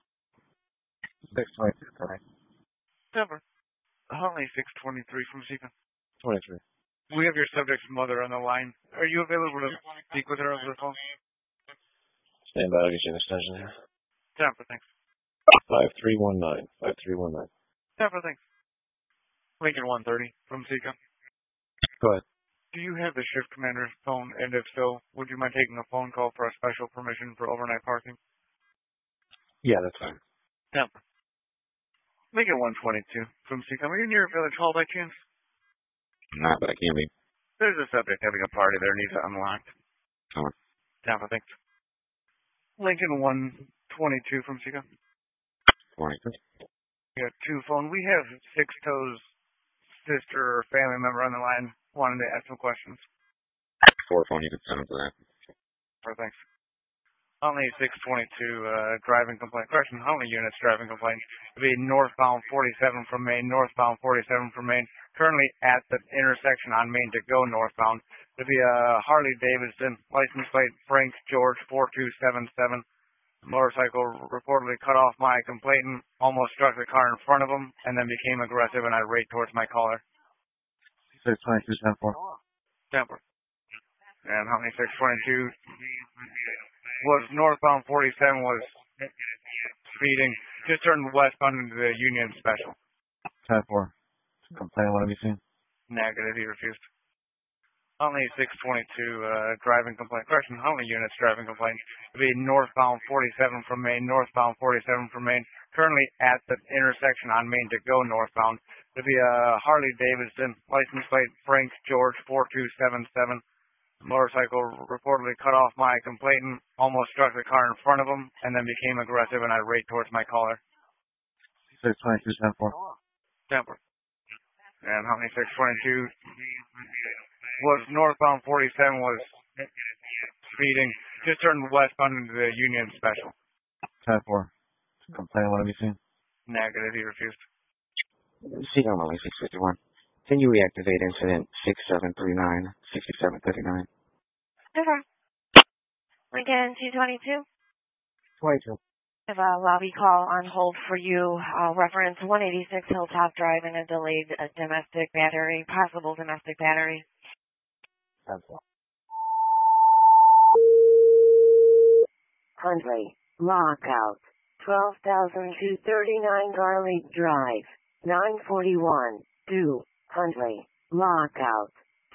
622 tonight. Number. Huntley 623 from CCOM. 23. We have your subject's mother on the line. Are you available to speak with her over the phone? Stand by. I'll get you an extension here. Tampa, thanks. 5319. 5319. Tampa, thanks. Lincoln 130 from CCOM. Go ahead. Do you have the shift commander's phone? And if so, would you mind taking a phone call for a special permission for overnight parking? Yeah, that's fine. Tampa. Lincoln 122 from CCOM. Are you near Village Hall by chance? Not, but I can be. There's a subject having a party there. Needs it unlocked. Come on. Tampa, thanks. Lincoln 122 from CCOM. 23. We got 2 phone. We have 6 Toes sister or family member on the line wanting to ask some questions. 4 phone, you can send them to that. Sure, thanks. Huntley 622 driving complaint. Correction, Huntley units driving complaint. To be northbound 47 from Maine, northbound 47 from Maine. Currently at the intersection on Maine to go northbound. To be a Harley Davidson, license plate Frank George 4277. Motorcycle reportedly cut off my complainant, almost struck the car in front of him, and then became aggressive and irate towards my caller. 622 10-4. Temper. And Huntley 622 was northbound 47 was speeding, just turned westbound into the Union Special. 10-4. Complaint want to be seen? Negative, he refused. Huntley 622, driving complaint. Correction, Huntley units driving complaint. To be northbound 47 from Maine, northbound 47 from Maine. Currently at the intersection on Maine to go northbound. To be a Harley Davidson, license plate Frank George 4277. Motorcycle reportedly cut off my complainant, almost struck the car in front of him, and then became aggressive and irate towards my caller. 622, 10-4. 10-4. And Huntley 622 was northbound 47, was speeding, just turned westbound into the Union Special. 10-4. Complaint, what have you seen? Negative, he refused. Seagull Huntley 651. Can you reactivate incident 6739, 6739? Okay. Lincoln 222. 22. I have a lobby call on hold for you. Reference 186 Hilltop Drive and a delayed domestic battery, possible domestic battery. Huntley, lockout, 12,239 Garlic Drive, 941, due, Huntley, lockout,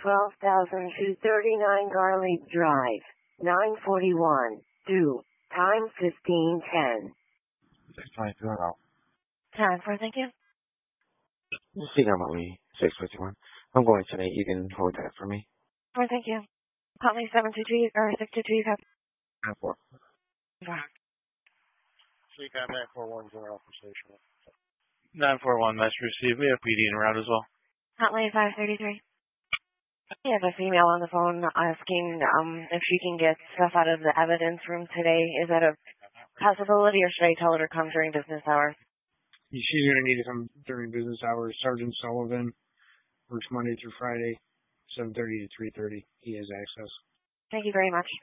12,239 Garlic Drive, 941, due, time 15:10. 622, out. Time for thank you. Seagull Huntley 651. I'm going today. You can hold that for me. For thank you. Huntley 722 or 622, you have 10-4. CCAM 941 general for station. 941, message received. We have PD en route as well. Huntley 533. We have a female on the phone asking if she can get stuff out of the evidence room today. Is that a possibility, or should I tell her to come during business hours? She's going to need to come during business hours. Sergeant Sullivan works Monday through Friday, 7:30 to 3:30. He has access. Thank you very much.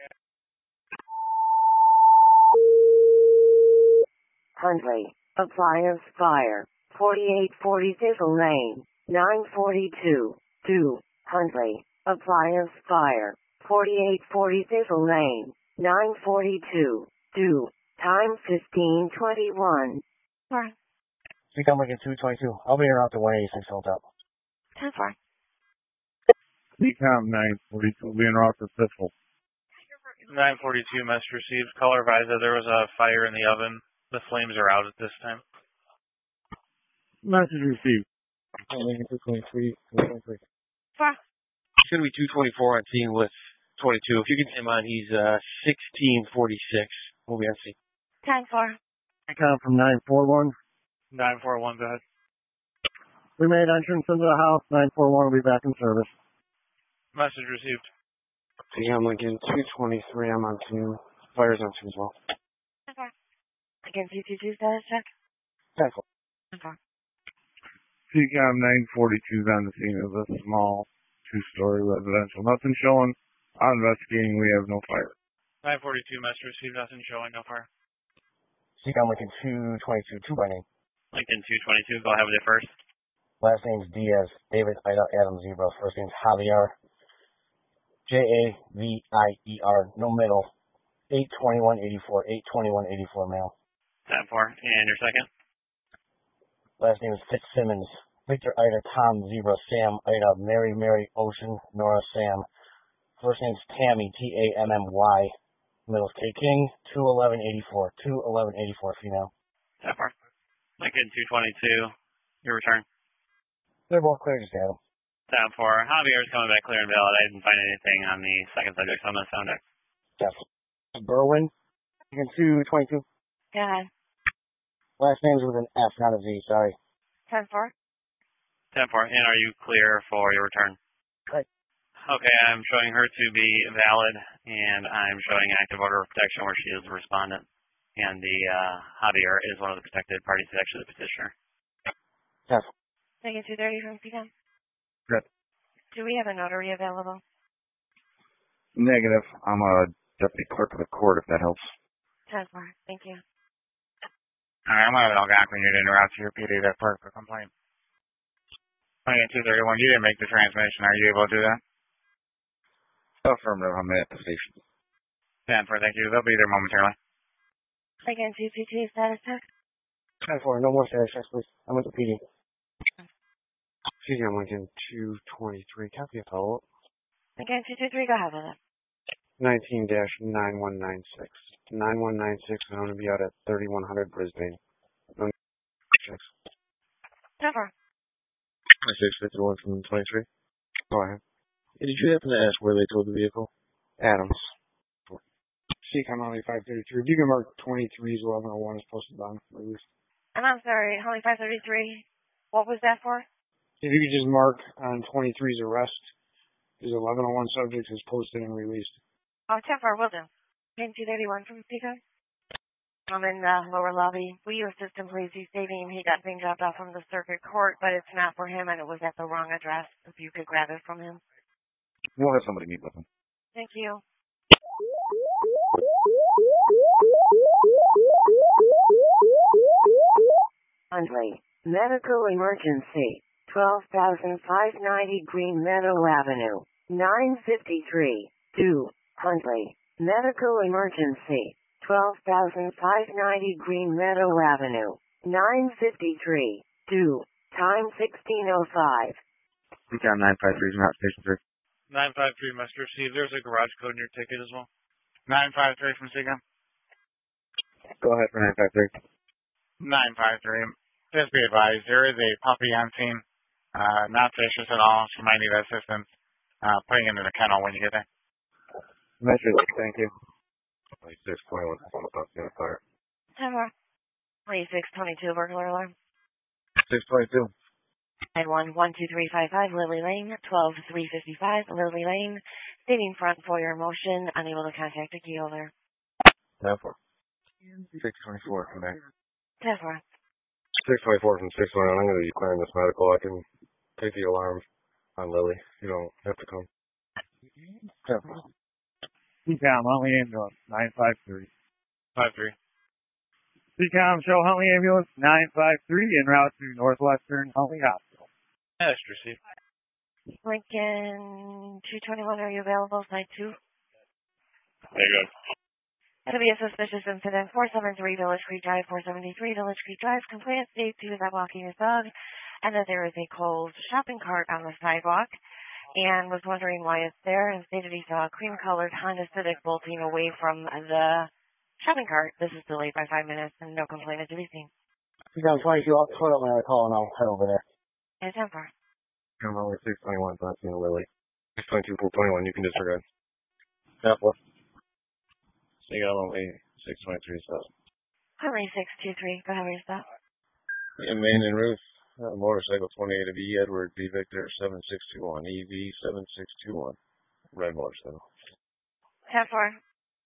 Huntley, appliance fire, 4840 Thistle Lane, 942, 2. Huntley, appliance fire, 4840 Thistle Lane, 942, 2. Time 15:21. Alright. Seagull Lincoln 222. I'll be around to 186 Hilltop. 10-4. CCOM 942, being route to Thistle. 942, message received. Caller advised that there was a fire in the oven. The flames are out at this time. Message received. Lincoln 223, 223. It's going to be 224 on scene with 22. If you can get him on, he's 1646. We'll be on scene. 10-4. CCOM from 941. 941, go ahead. We made entrance into the house. 941 will be back in service. Message received. Seagull Lincoln 223. I'm on scene. Fire's on scene as well. 10-4. Again, 222 status check. 10-4. 10-4. CCOM 942 is on the scene of a small two-story residential. Nothing showing. On investigating, we have no fire. 942, message received. Nothing showing, no fire. Seagull Lincoln 222. 2 by name. Lincoln 222, go ahead with it first. Last name's Diaz. David Ida Adam Zebra. First name's Javier. Javier. No middle. 82184. 82184 male. 10-4. And your second? Last name is Fitzsimmons. Victor Ida Tom Zebra Sam Ida Mary Ocean Nora Sam. First name's Tammy Tammy. Middle's K King 21184. 21184 female. 10-4. Lincoln 222. Your return. They're both clear, just add them. 10-4. Javier's coming back clear and valid. I didn't find anything on the second subject, so I'm going to sound it. Yes. Berwin. Lincoln 222. Go ahead. Last name's with an F, not a Z, sorry. 10-4. 10-4. And are you clear for your return? Right. Okay, I'm showing her to be valid, and I'm showing active order of protection where she is the respondent. And the Javier is one of the protected parties, actually the petitioner. Yes. Lincoln 230 from CCOM. Good. Do we have a notary available? Negative. I'm a deputy clerk of the court, if that helps. 10-4. Thank you. Alright, I'm going to Algonquin unit in route to your PD that park for complaint. Lincoln 231, you didn't make the transmission. Are you able to do that? Affirmative. I'm at the station. 10-4, thank you. They'll be there momentarily. Again, 222 status check. 10-4. No more status checks, please. I'm with the PD. Seagull Lincoln 223. Copy a follow-up. Again, 223, go ahead with it. 19-9196. 9196, I'm going to be out at 3100 Brisbane. No checks. 10-4. 651 from 23. Go ahead. Hey, did you happen to ask where they towed the vehicle? Adams. CCOM Holly 533. If you can mark 23's 1101 is posted on release. And I'm sorry, Holly 533, what was that for? If you could just mark on 23's arrest, his 1101 subject is posted and released. Oh, 10-4, will do. Pin 231 from CCOM. I'm in the lower lobby. Will you assist him, please? He's stating he got being dropped off from the circuit court, but it's not for him and it was at the wrong address. If you could grab it from him. We'll have somebody meet with him. Thank you. Hundley, medical emergency, 12,590 Green Meadow Avenue, 953, 2, Hundley, medical emergency, 12,590 Green Meadow Avenue, 953, 2, time 16:05. We got 953 from Station 3. 953 must receive. There's a garage code in your ticket as well. 953 from CCOM. Go ahead for 953. 953. Just be advised, there is a puppy on scene. Not vicious at all. She might need assistance. Putting it in the kennel when you get there. Measure, thank you. 2621 from the puppy on fire. 10-4. 2622, burglar alarm. 622. 91-12355 Lily Lane, 12355 Lily Lane, stating front foyer motion, unable to contact a key holder. 10-4. 624 from there. 10-4. 624 from 621. I'm going to be declaring this medical. I can take the alarm on Lily. You don't have to come. 10-4. CCOM Huntley Ambulance 953. 53. CCOM show Huntley Ambulance 953 en route to Northwestern Huntley Hospital. Yes, received. Lincoln 221, are you available? Side 2. There you go. It'll be a suspicious incident. 473 Village Creek Drive, 473 Village Creek Drive. Complainant states he was out walking his dog and that there is a cold shopping cart on the sidewalk and was wondering why it's there and stated he saw a cream-colored Honda Civic bolting away from the shopping cart. This is delayed by 5 minutes and no complainant to be seen. CCOM 22, I'll put up my call and I'll head over there. And 10-4. I'm only 621, so that's Lily. 622, 421, you can disregard. 10-4. So you got only 623, so. Huntley 623, go ahead with your stop. In main and roof, motorcycle 28 of E. Edward B. Victor 7621, EV 7621. Red motorcycle. 10-4.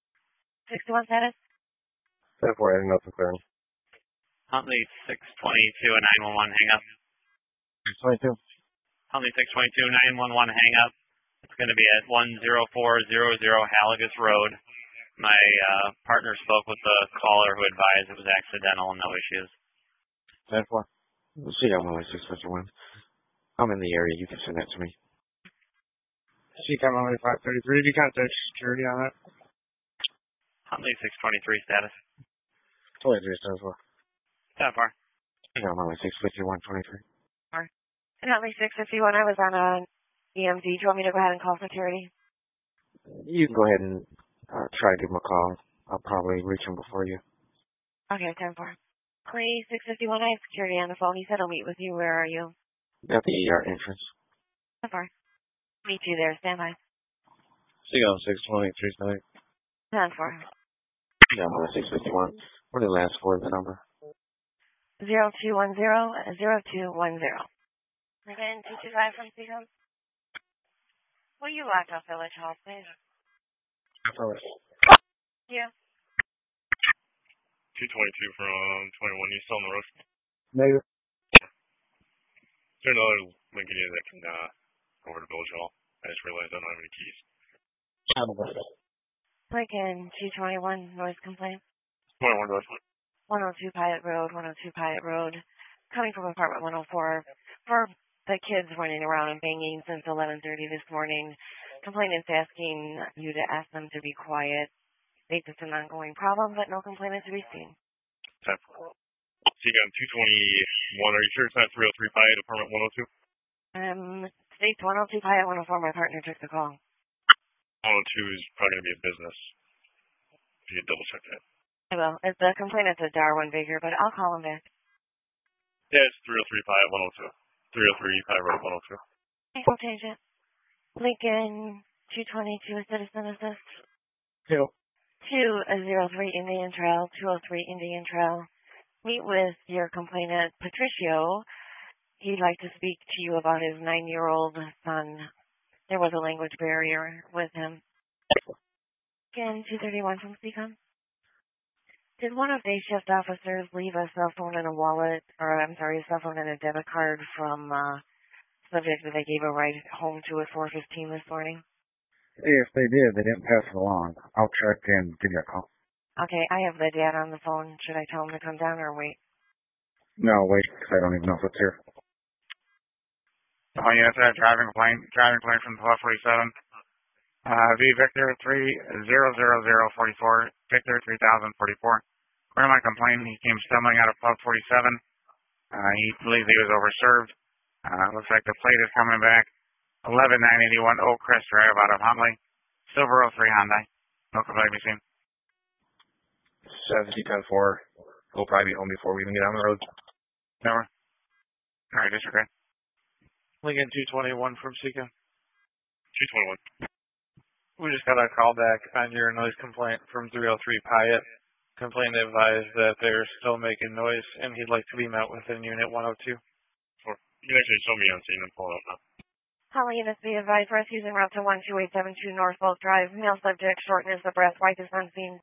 61 status? 10-4, I had nothing clearing. Huntley 622 and 911 hang up. 622. Huntley 622 911 hang up. It's going to be at 10400 Haligus Road. My partner spoke with the caller who advised it was accidental and no issues. 10-4. See, I'm only 651. I'm in the area. You can send that to me. CCOM Huntley 533. Did you contact security on that? Huntley 623 status. 23 stands for. 10-4. I'm only 651, 23. And Huntley 651, I was on an EMD. Do you want me to go ahead and call security? You can go ahead and try to give him a call. I'll probably reach him before you. Okay, 10-4. Clay 651, I have security on the phone. He said he'll meet with you. Where are you? At the ER entrance. 10-4. Meet you there. Stand by. CCOM 623 10-4. Yeah, I'm only 651. What are the last four of the number? 0210 0210. Again, 225 from CCOM. Will you lock off Village Hall, please? Yeah. 222 from 21. You still on the road? Negative. Is there another Lincoln unit that can go over to Village Hall? I just realized I don't have any keys. Lincoln 221, noise complaint. 21 goes. 102 Pilot Road, 102 Pilot Road. Coming from apartment 104 for the kids running around and banging since 11:30 this morning. Complainants asking you to ask them to be quiet. Think it's an ongoing problem, but no complainant to be seen. 10-4. CCOM 221. Are you sure it's not 303 Pilot, apartment 102? States 102 Pilot 104. My partner took the call. 102 is probably going to be a business. If you could double check that. I will. It's the complainant's a Darwin Baker, but I'll call him back. Yeah, it's 303 Pi 102. 303 Pi Road 102. I'll change it. Lincoln 222 Citizen Assist. 203 Indian Trail, 203 Indian Trail. Meet with your complainant, Patricio. He'd like to speak to you about his 9-year-old son. There was a language barrier with him. Again, 231 from CCOM. Did one of day shift officers leave a cell phone and a wallet, or I'm sorry, a cell phone and a debit card from subject that they gave a ride home to at 4:15 this morning? If they did, they didn't pass it along. I'll check and give you a call. Okay, I have the dad on the phone. Should I tell him to come down or wait? No, wait, because I don't even know if it's here. Oh, yes, I have driving plane from 1247. V Victor 300044, Victor 3044. Where am I complaining? He came stumbling out of 1247. He believes he was overserved. Looks like the plate is coming back. 11981 Oak Crest Drive out of Huntley. Silver 03 Hyundai. No complaint be seen. 7010-4. We'll probably be home before we even get on the road. Never. All right, disregard. Lincoln 221 from Seeker. 221. We just got a call back on your noise complaint from 303 Pyatt. Complainant advised that they're still making noise and he'd like to be met within Unit 102. You can actually show me on scene and pull it up now. Holly, units be advised, rest using route to 12872 Norfolk Drive. Male subject, shortness of breath, wife is on scene.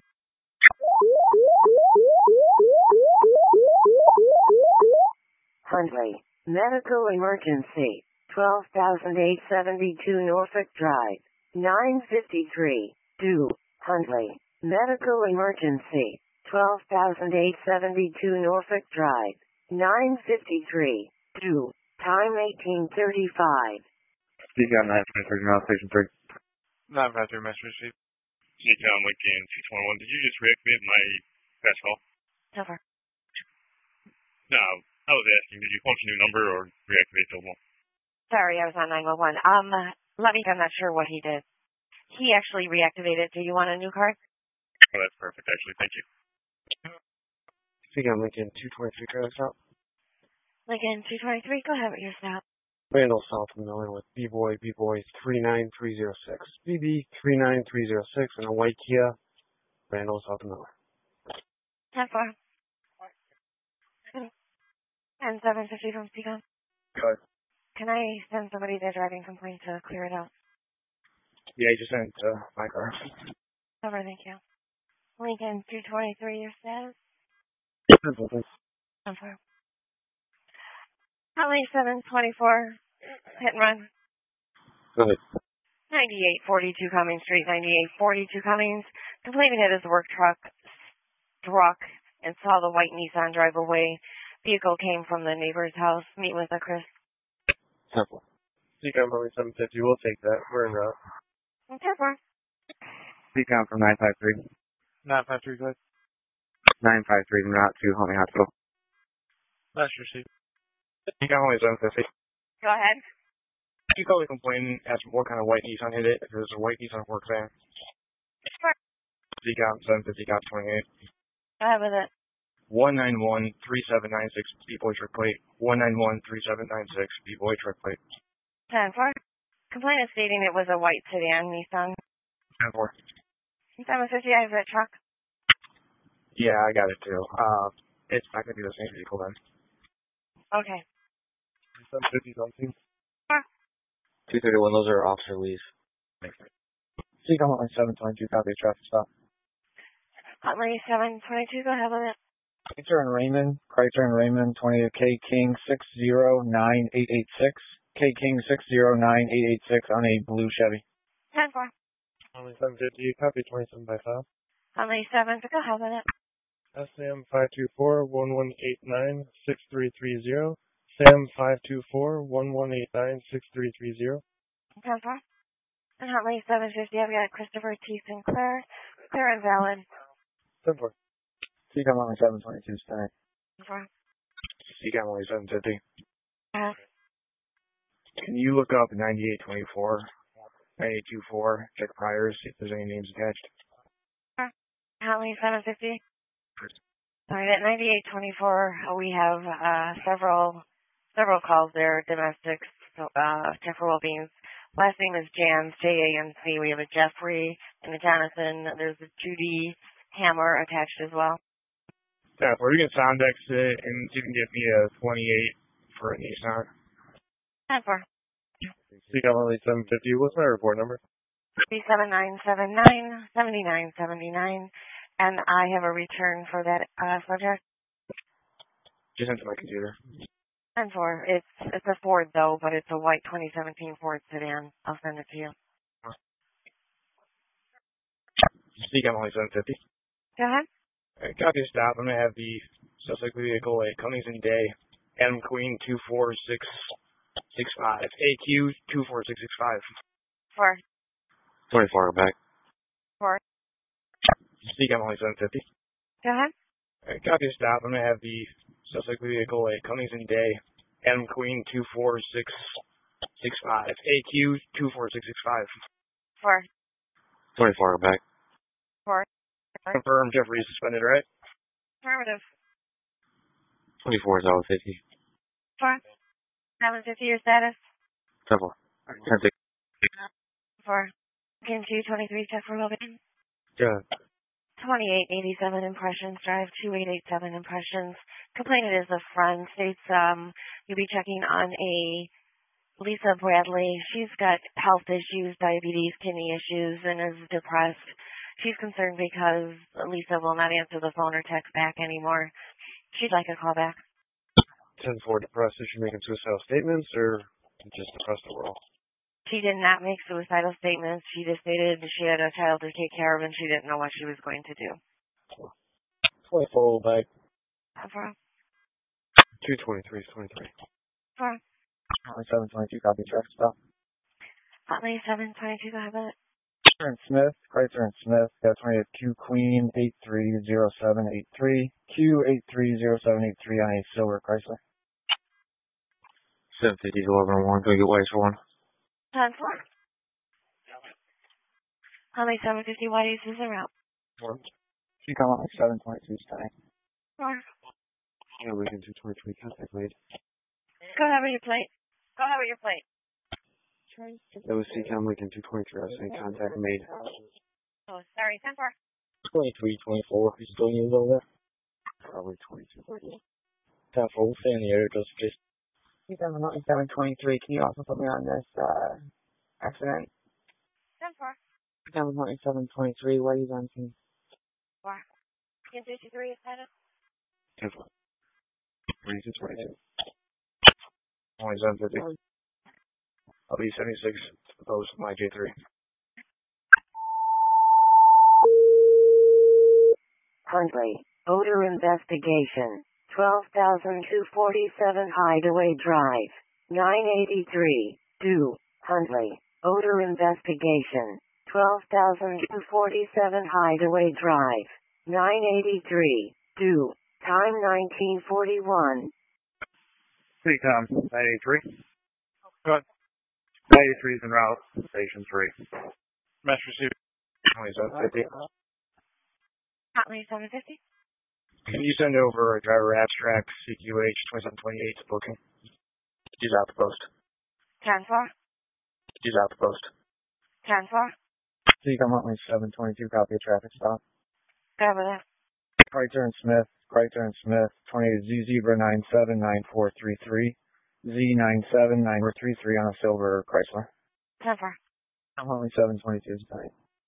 Huntley, medical emergency, 12,872 Norfolk Drive, 953, due, Huntley, medical emergency, 12,872 Norfolk Drive, 953, due, time 1835. You got 923 now, Station 3. 953 Mr. Receipt. Seatown Lincoln 221. Did you just reactivate my fast call? Over. No, I was asking, did you punch a new number or reactivate the old one? Sorry, I was on 911. I'm not sure what he did. He actually reactivated. Do you want a new card? Oh, that's perfect, actually. Thank you. Seagull Lincoln 223 trailer stop. Lincoln 223, go ahead with your stop. Randall South Miller with B-Boy 39306. BB 39306 and a white Kia. Randall South Miller. 10-4. And 750 from Seagull. Good. Can I send somebody their driving complaint to clear it out? Yeah, you just sent my car. Over, thank you. Lincoln 223, your status? 10-4. Holly 724, hit and run. Go ahead. 9842 Cummings Street, 9842 Cummings. Complainant hit his work truck, struck, and saw the white Nissan drive away. Vehicle came from the neighbor's house. Meet with a Chris. Temple. Seacom only 750. We'll take that. We're in route. Temple. Seacom from 953. 953, good. 953 en route to Homey Hospital. That's your seat. Seacom only 750. Go ahead. You call me complaining, ask what kind of white Nissan hit it. If there's a white Nissan work van. Sure. Seacom 750, got 28. Go ahead with it. 191-3796 B-Boy truck plate. 191-3796 B-Boy truck plate. 10-4. Complainant stating it was a white sedan Nissan. 10-4. 750, I have that truck. Yeah, I got it too. It's not going to be the same vehicle then. Okay. 750 something. 231, those are Officer Lee's. Seacom only 722, copy traffic stop. Huntley 722, go ahead with it. Chrysler and Raymond, 20 K King 609886. K King 609886 on a blue Chevy. 10-4. Only 750. Copy 27 by file. Huntley 7, go ahead with it. SAM 524-1189-6330. SAM 524-1189-6330. 10-4. And Huntley 750, I've got Christopher T. Sinclair. Clear and valid. 10-4. Seacom only 722 tonight. 4. Seacom only 750. Uh, Can you look up 9824 9824, check priors, see if there's any names attached. Holly 750. Alright, at 9824, we have several calls there, domestics, check for well-beings. Last name is Jans, J-A-N-C. We have a Jeffrey and a Jonathan. There's a Judy Hammer attached as well. Yeah, we're going to sound exit, and you can get me a 28 for a Nissan. 10-4. CCAM 750, what's my report number? 37979 7979, and I have a return for that subject. Just into my computer. 10-4. It's a Ford though, but it's a white 2017 Ford sedan. I'll send it to you. CCAM 750. Go ahead. Copy of stop. I'm going to have the suspect vehicle at Cunnington Day, Adam Queen 24665. AQ 24665. 4. 24 back. 4. CCAM 750. Go ahead. Copy of stop. I'm going to have the suspect vehicle at Cunnington Day, Adam Queen 24665. AQ 24665. 4. 24 back. 4. Confirm Jeffrey is suspended, right? Affirmative. 24 is out 50. 4. 750 your status? 10-4. 10-6. 4. Can 223 check for well-being? Yeah. 2887 Impressions Drive, 2887 Impressions. Complainant is a friend. States you'll be checking on a Lisa Bradley. She's got health issues, diabetes, kidney issues, and is depressed. She's concerned because Lisa will not answer the phone or text back anymore. She'd like a call back. 10-4 depressed. Is she making suicidal statements or just depressed overall? She did not make suicidal statements. She just stated she had a child to take care of and she didn't know what she was going to do. 24 back. 4. 223 is 23. 4. 722, copy traffic stop. Hotline 722, go ahead. Chrysler and Smith, Chrysler and Smith, got 28 Q Queen 830783, Q830783 on a silver Chrysler. 750 is 11-1. Can we get white for one? 10-4. Hotline 750, why do you use the route? She come on like 722 tonight. 4. Yeah, we can do 23 contact made. Go ahead with your plate. Go ahead with your plate. That was CCAM Lincoln 223. I was saying contact made. Oh, sorry, 10-4. 23, 24. Who's still using over there? Probably 22. 10-4, we'll stay in the area just in case. 723, can you also put me on this accident? 10-4. 723, why are you on scene? 4. Can 223 is headed? 10-4. 22. Only 750. I'll be 76 opposed to my J3. Huntley, odor investigation, 12,247 Hideaway Drive, 983, do, Huntley, odor investigation, 12,247 Hideaway Drive, 983, do, time 1941. CCAM 983. Good. 93 is en route, station 3. Mesh received. Only 750. Hotline 750. Can you send over a driver abstract CQH 2728 to booking? He's out the post. 10-4. He's out the post. 10-4. See, come on, 722, copy of traffic stop. Go ahead with that. Chrysler and Smith, 28 Z Zebra 979433, Z979433 on a silver Chrysler. 10-4. I'm only 722 tonight.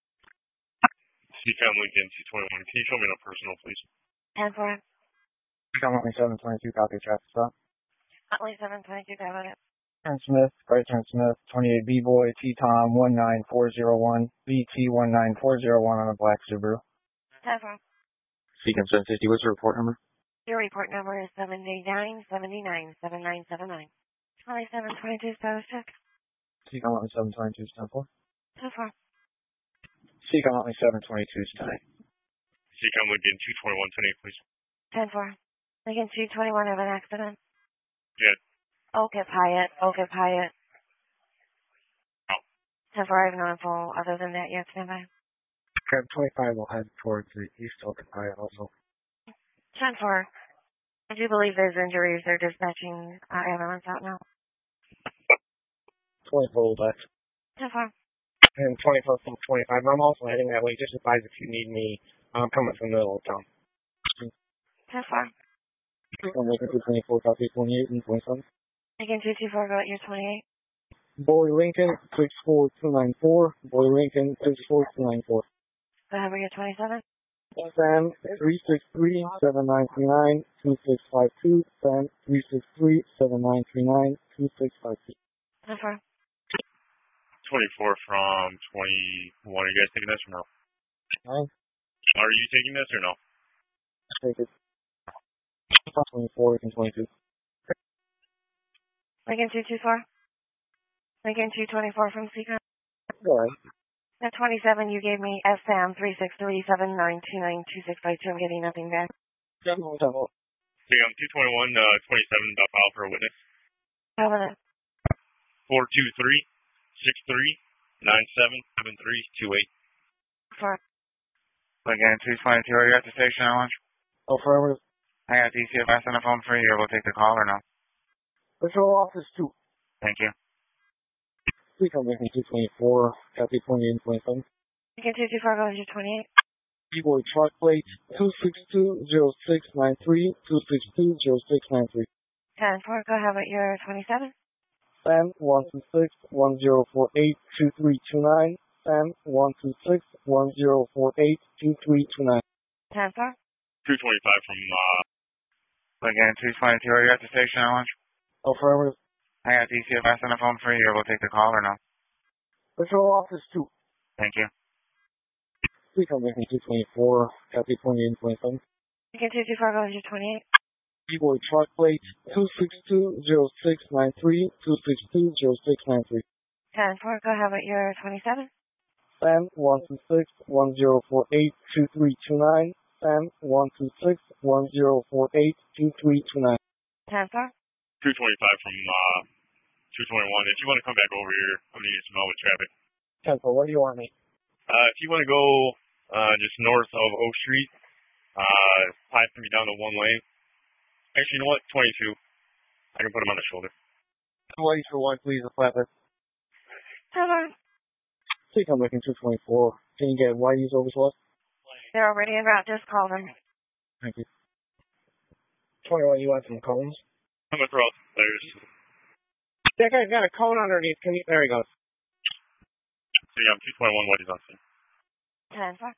CCAM Lincoln 221. Can you show me no personal, please? 10-4. I'm only 722, copy of traffic stop. Hotline 722, go ahead with it. And Smith, Chrysler and Smith, 28 B-Boy, T-Tom 19401, BT19401 on a black Subaru. 10-4. CCAM 750, what's the report number? Your report number is 78979 7979. Hotline 722, status check. See, come on, 722 10-4. 10-4. See, come on, 722 tonight. CCAM Lincoln 221, 10-8, please. 10-4. Lincoln 221 have an accident. Yeah. Oak at Hyatt. 10-4. 10-4, I have no info other than that yet. Stand by. Cab 25 will head towards the east Occupy also. 10-4, I do believe there's injuries. They're dispatching ambulance out now. 24 will back. 10-4. And 24 from 25. I'm also heading that way. Just advise if you need me. I'm coming from the middle of town. 10-4. I'm looking for 24, copy 28 and 27. Again, 224, go at your 28. Boy Lincoln 64294. Boy Lincoln 64294. Go ahead with your 27. Sam 363-7939-2652. Sam 363-7939-2652. 10-4. 24 from 21. Are you guys taking this or no? Are you taking this or no? Take it. 24 and 22. Lincoln 224. Lincoln 224 from Seacon. Go ahead. At 27, you gave me SM 363-7929-2652. I'm getting nothing back. Okay, I'm 221, 27, file for a witness. How about it? 423-63-977328. For Again, 222, are you at the station at lunch? Oh, forever. I got DCFS on the phone for you. Able to take the call or no? Patrol office 2. Thank you. Please come with me 224, copy 28 and 27. Lincoln 224, go with your 28. Boy truck plate 262-0693, 262-0693. 10-4, go ahead with your 27. Sam 126-1048-2329. Sam 126-1048-2329. 10-4. 225 from, Again, 222, are you at the station at lunch? Oh, forever. I got DCFS on the phone for you. Able to take the call or no? Patrol office 2. Thank you. Please come with me 224, copy 28 and 27. Lincoln 224, go with your 28. Boy truck plate 262-0693, 262-0693. 10-4, go ahead with your 27. Sam 126-1048-2329. Sam 126-1048-2329. 10-4. 225 from, 221. If you want to come back over here, I'm going to get some help with traffic. 10-4, where do you want me? If you want to go, just north of Oak Street, 5 can be down to 1 lane. Actually, you know what? 22. I can put him on the shoulder. 281, please, a flatbed. 10-4. Please come with me 224. Can you get Whitey's over to us? They're already en route. Just call them. Thank you. 21, you want some cones? I'm going to throw out the players. That guy's got a cone underneath. Can you? There he goes. So yeah, I'm 221. What is on scene? 10-4.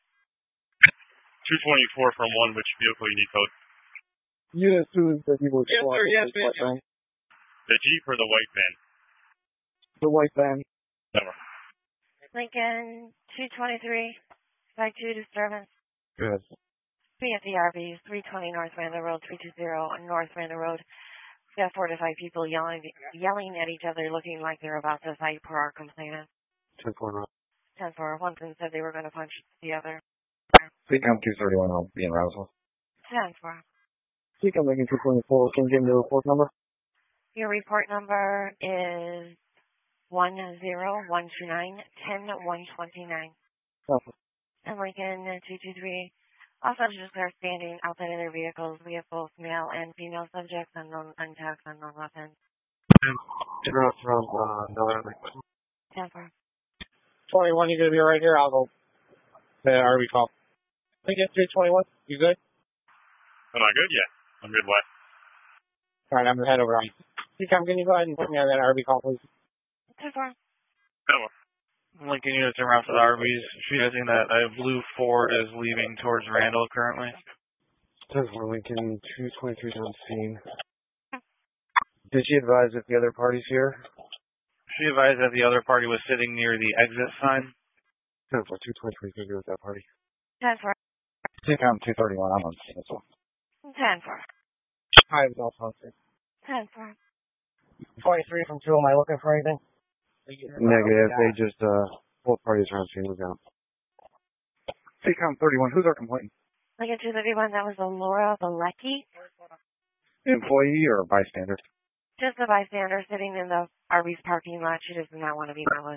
224 from 1. Which vehicle you need code? Unit 2 is the people. Yes, sir. Yes, sir. The Jeep or the white van? The white van. Never. Lincoln 223. Side 2 disturbance. Good. Be at the RVs. 320 North Randall Road. 320 North Randall Road. We got 4 to 5 people yelling at each other, looking like they're about to fight per our complainant. 10-4. 10-4. One person said they were going to punch the other. Become 231. I'll be in Roswell. 10-4. Please come with me 224. Can you give me the report number? Your report number is 10129-10129. Okay. And Lincoln 223. All subjects are standing outside of their vehicles. We have both male and female subjects, unknown untaxed, unknown weapons. From Northern. 10-4. 21, you gonna be right here? I'll go. The RV call. I think it's 321. You good? Am I good? Yeah. I'm good. What? Alright, I'm gonna head over. Can you go ahead and put me on that RV call, please? 10-4. Never. Lincoln units en route for the RVs. She's saying that a blue Ford is leaving towards Randall currently. 10-4 Lincoln 223 on scene. Did she advise if the other party's here? She advised that the other party was sitting near the exit sign. 10-4 223 is good with that party. 10-4. Become 231. I'm on scene as well. 10-4. Hi, I'm also on scene. 10-4. 23 from 2. Am I looking for anything? Negative. They just, both parties are on scene. We're down. Become 31. Who's our complainant? Lincoln 231, that was Laura Valecki. Employee or bystander? Just a bystander sitting in the RV's parking lot. She does not want to be met with.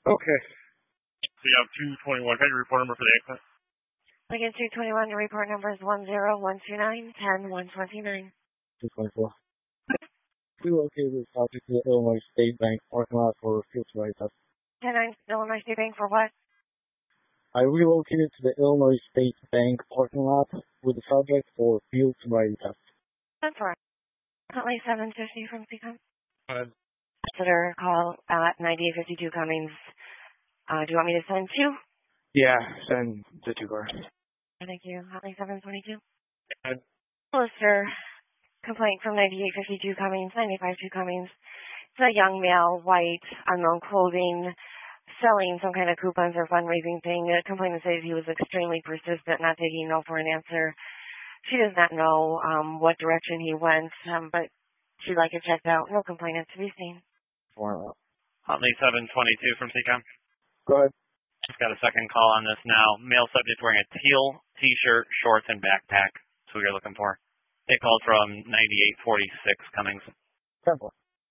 Okay. So you have 221. Can you report number for the accident? Lincoln 221, the report number is 10129-10-129. 224. We located this object to the Illinois State Bank parking lot for field sobriety test. 10-9, Illinois State Bank for what? I relocated to the Illinois State Bank parking lot with the subject for field sobriety test. That's right. Huntley 750 from CCOM. Go Call at 9852 Cummings. Do you want me to send two? Yeah, send the 2 car. Thank you. Huntley 722. Good. Lister, complaint from 9852 Cummings, 952 Cummings. It's a young male, white, unknown clothing, selling some kind of coupons or fundraising thing. The complainant says he was extremely persistent, not taking no for an answer. She does not know what direction he went, but she'd like it checked out. No complainant to be seen. Huntley 722 from CCOM. Go ahead. Just got a second call on this now. Male subject wearing a teal t-shirt, shorts, and backpack. That's who you're looking for. They called from 9846 Cummings. Temple.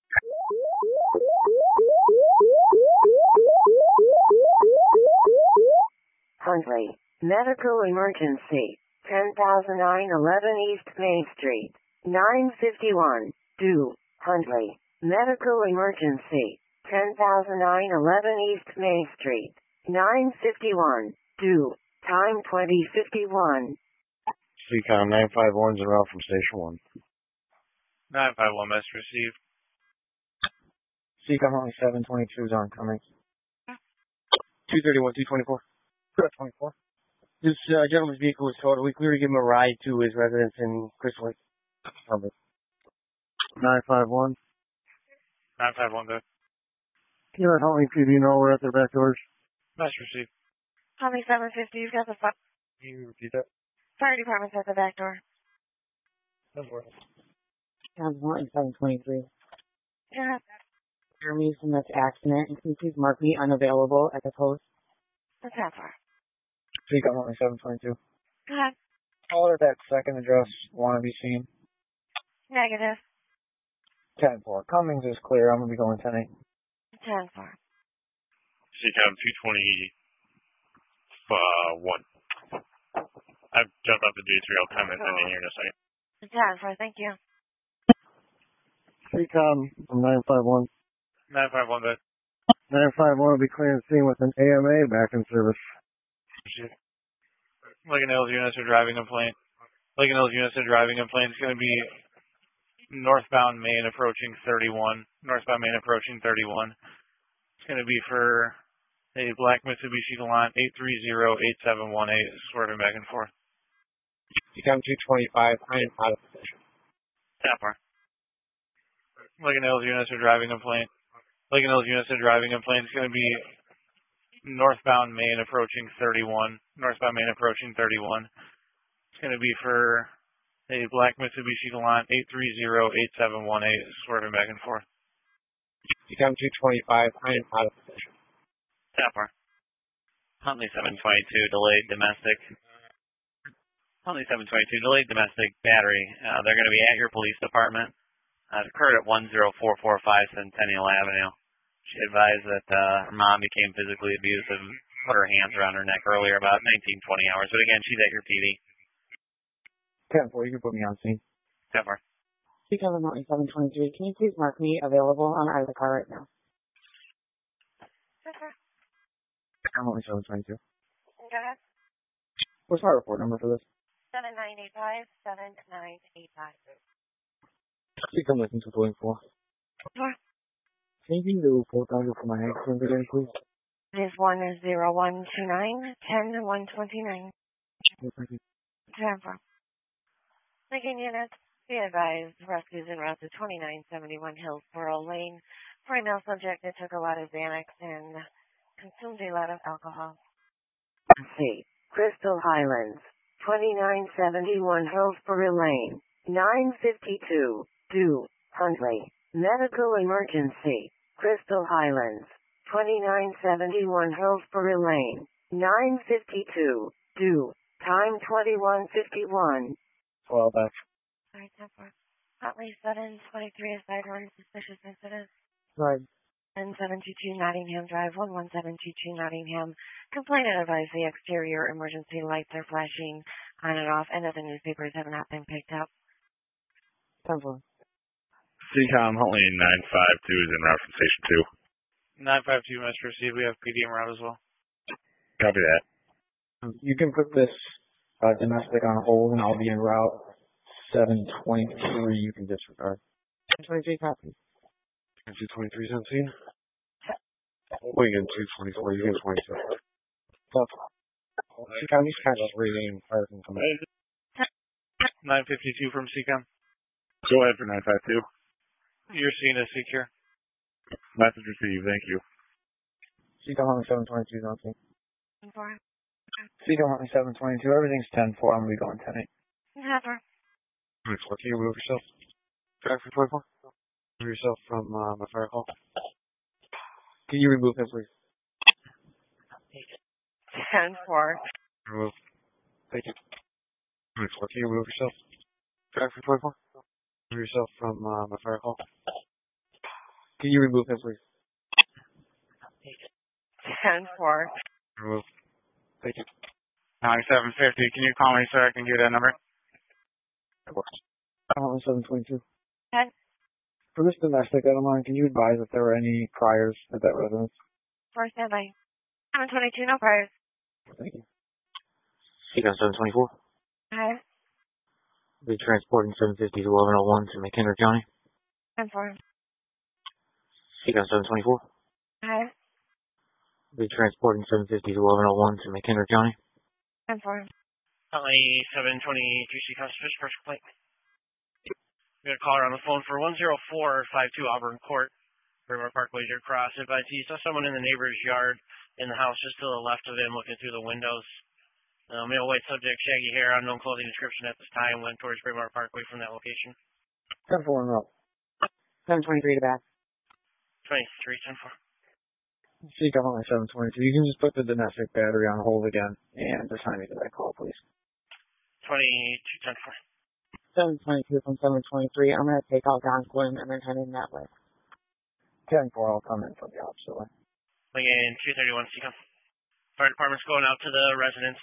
Huntley. Medical emergency. 10,009 11 East Main Street. 951. Do. Huntley. Medical emergency. 10,009 11 East Main Street. 951. Do. Time 2051. CCOM 951's en route from Station 1. 951 message received. CCOM only 722 is on Cummings. 231, 224. 24. This gentleman's vehicle was totaled. We cleared to give him a ride to his residence in Crystal Lake. 951. 951 good. Can you let Huntley PD know we're at their back doors? Message received. Huntley 750, you've got the Can you repeat that? fire department's at the back door. No worries. Martin 723. Yeah. Jeremy from this accident, and can you please mark me unavailable at the post? What's that for? CCOM only 722. Go ahead. Call her that second address. Want to be seen? Negative. 10-4. Cummings is clear. I'm going to be going 10-8. 10-4. CCOM 221. I've jumped up to D3. I'll come in here in a second. 10-4, thank you. CCOM 951. 951 good. 951 will be clearing the scene with an AMA back in service. Lincoln Hills units are driving complaint. Lincoln Hills units are driving complaint. It's going to be northbound Main approaching 31. Northbound Main approaching 31. It's going to be for a black Mitsubishi Galant 830-8718 swerving back and forth. CCOM 225. I am out of position. Tapper. Lincoln Hills units are driving complaint. Lincoln Hills units are driving complaint. It's going to be northbound Main approaching 31. Northbound Main approaching 31. It's going to be for a black Mitsubishi Galant 830-8718 swerving back and forth. CCOM 225. I am out of position. Tapper. Huntley 722 delayed domestic. Huntley 722 delayed domestic battery. They're going to be at your police department. It occurred at 10445 Centennial Avenue. She advised that her mom became physically abusive, put her hands around her neck earlier, about 19-20 hours. But again, she's at your PD. 10-4, you can put me on scene. Tapper. CCOM Mountain 723, can you please mark me available? I'm out of the car right now. I'm only 722. Go ahead. What's my report number for this? 7985-7985. CCOM listen to 24. Sure. Can you give me the report number for my accident again, please? It is 10129-10-129. Thank you. 10-4. Lincoln units, be advised, rescues en route to 2971 Hillsborough Lane for a male subject that took a lot of Xanax and consumed a lot of alcohol. C. Crystal Highlands. 2971 Hillsborough Lane. 952. Do. Huntley. Medical emergency. Crystal Highlands. 2971 Hillsborough Lane. 952. Do. Time 2151. 12 back. Alright, 10-4. Huntley 723 aside from suspicious incident. Right. 722 Nottingham Drive, 11722 Nottingham. Complainant advised the exterior emergency lights are flashing on and off, and that the newspapers have not been picked up. 10-4. CCOM Huntley 952 is en route from Station 952 message received. We have PD en route as well. 2. Copy that. You can put this domestic on hold, and I'll be en route. 723, you can disregard. 23 copy. 223 17. Well, you get 224, you get 22. CCOM, these guys just rename fire can come in. 952 from CCOM. Go ahead for 952. You're seeing a secure. Message received. Thank you. CCOM Huntley 722, don't see. 10-4. CCOM Huntley 722, everything's 10-4, I'm going to be going 10-8. Never. Can you remove yourself? Track for 24. Remove yourself from my fire call. Can you remove him, please? 10-4. Remove. Thank you. Can you remove yourself? Track for 24. Remove yourself from my fire call. Can you remove him, please? 10-4. Remove. Thank you. 9750, can you call me so I can get that number? That works. Huntley 722. 10. For this domestic, Edelman, can you advise if there were any priors at that residence? For standby. 722, no priors. Thank you. CCOM 724. Hi. Be transporting 750 to 1101 to McHenry County. 10-4. CCOM 724. Hi. Be transporting 750 to 1101 to McHenry County. 10-4. Huntley 722 CCOM Fish First Complaint. We got a caller on the phone for 10452 Auburn Court, River Park Laser Cross. Advised he saw someone in the neighbor's yard in the house just to the left of him looking through the windows. Male white subject, shaggy hair, unknown clothing description at this time, went towards Braemar Parkway from that location. 10-4 and roll. 723 to back. 23, 10-4. CCOM Huntley 722, you can just put the domestic battery on hold again and assign me to that call, please. 22, 10-4. 722 from 723. I'm going to take out Don Quinn and then head in that way. 10-4, I'll come in from the opposite way. Again, 231 CCOM. Fire department's going out to the residence,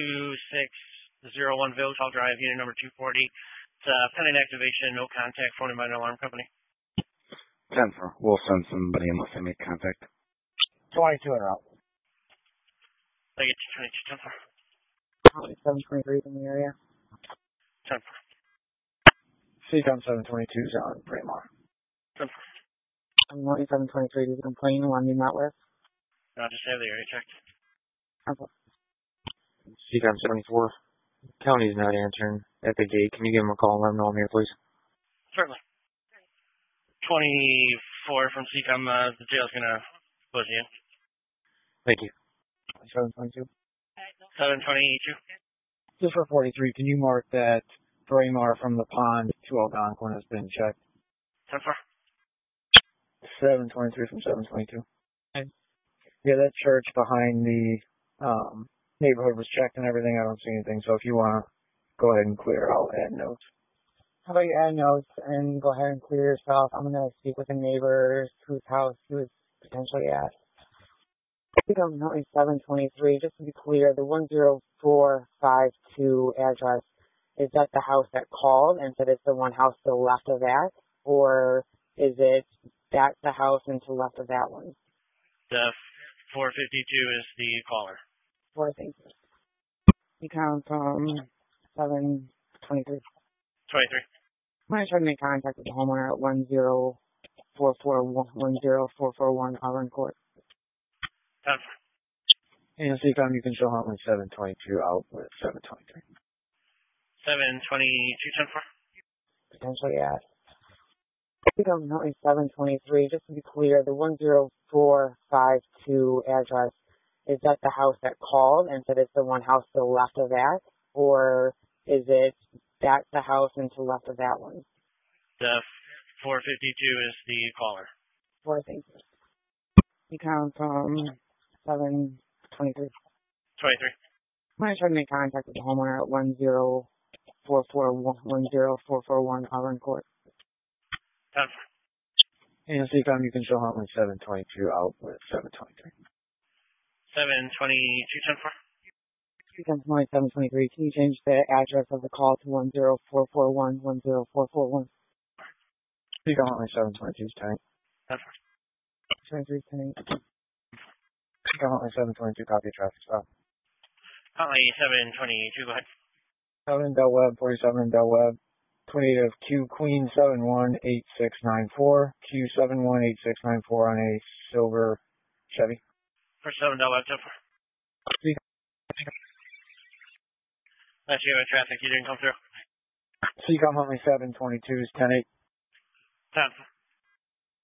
2601 Village Hall Drive, unit number 240. It's pending activation, no contact, phone in by an alarm company. 10-4, we'll send somebody unless they make contact. 22 and out. I get 22, 10-4. 723 in the area. 10-4. CCOM 722's on Braemar. 10-4. I'm wanting 723 to complain the one you met with. I'll just have the area checked. Okay. CCOM 74. County's not answering at the gate. Can you give him a call and let him know I'm here, please? Certainly. 24 from CCOM, the jail's going to buzz you in. Thank you. 722. 722. Just for 43, can you mark that Braemar from the pond to Algonquin has been checked? 10-4. 723 from 722. Yeah, that church behind the neighborhood was checked and everything. I don't see anything. So if you want to go ahead and clear, I'll add notes. How about you add notes and go ahead and clear yourself? I'm going to speak with the neighbor whose house he was potentially at. CCOM Huntley 723, just to be clear, the 10452 address, is that the house that called and said it's the one house to the left of that? Or is it that's the house and to the left of that one? The 452 is the caller. 452. You count from 723. 23. I'm going to try to make contact with the homeowner at 10441 Auburn Court. 10-4. And CCOM, you can show Huntley 722 out with 723. 722, 10-4. Potentially at. CCOM Huntley 723, just to be clear, the 10452 address, is that the house that called and said it's the one house to the left of that? Or is it that's the house and to the left of that one? The 452 is the caller. 452. You count from 723. 23. I'm going to try to make contact with the homeowner at 10441 Auburn Court. 10-4. And CCOM, you can show Huntley 722 out with 723. 722, 10-4. CCOM Huntley 723, can you change the address of the call to 10441 10441? CCOM Huntley 722 is tank. 23 tank. CCOM Huntley 722, copy of traffic stop. Huntley 722, go ahead. 7 Del Webb, 47 Del Webb. 28 of Q Queen 718694. Q718694 on a silver Chevy. For 7 Del Webb, 10-4. That's you have traffic, you didn't come through. CCOM Huntley 722 is 10-8. 10-4.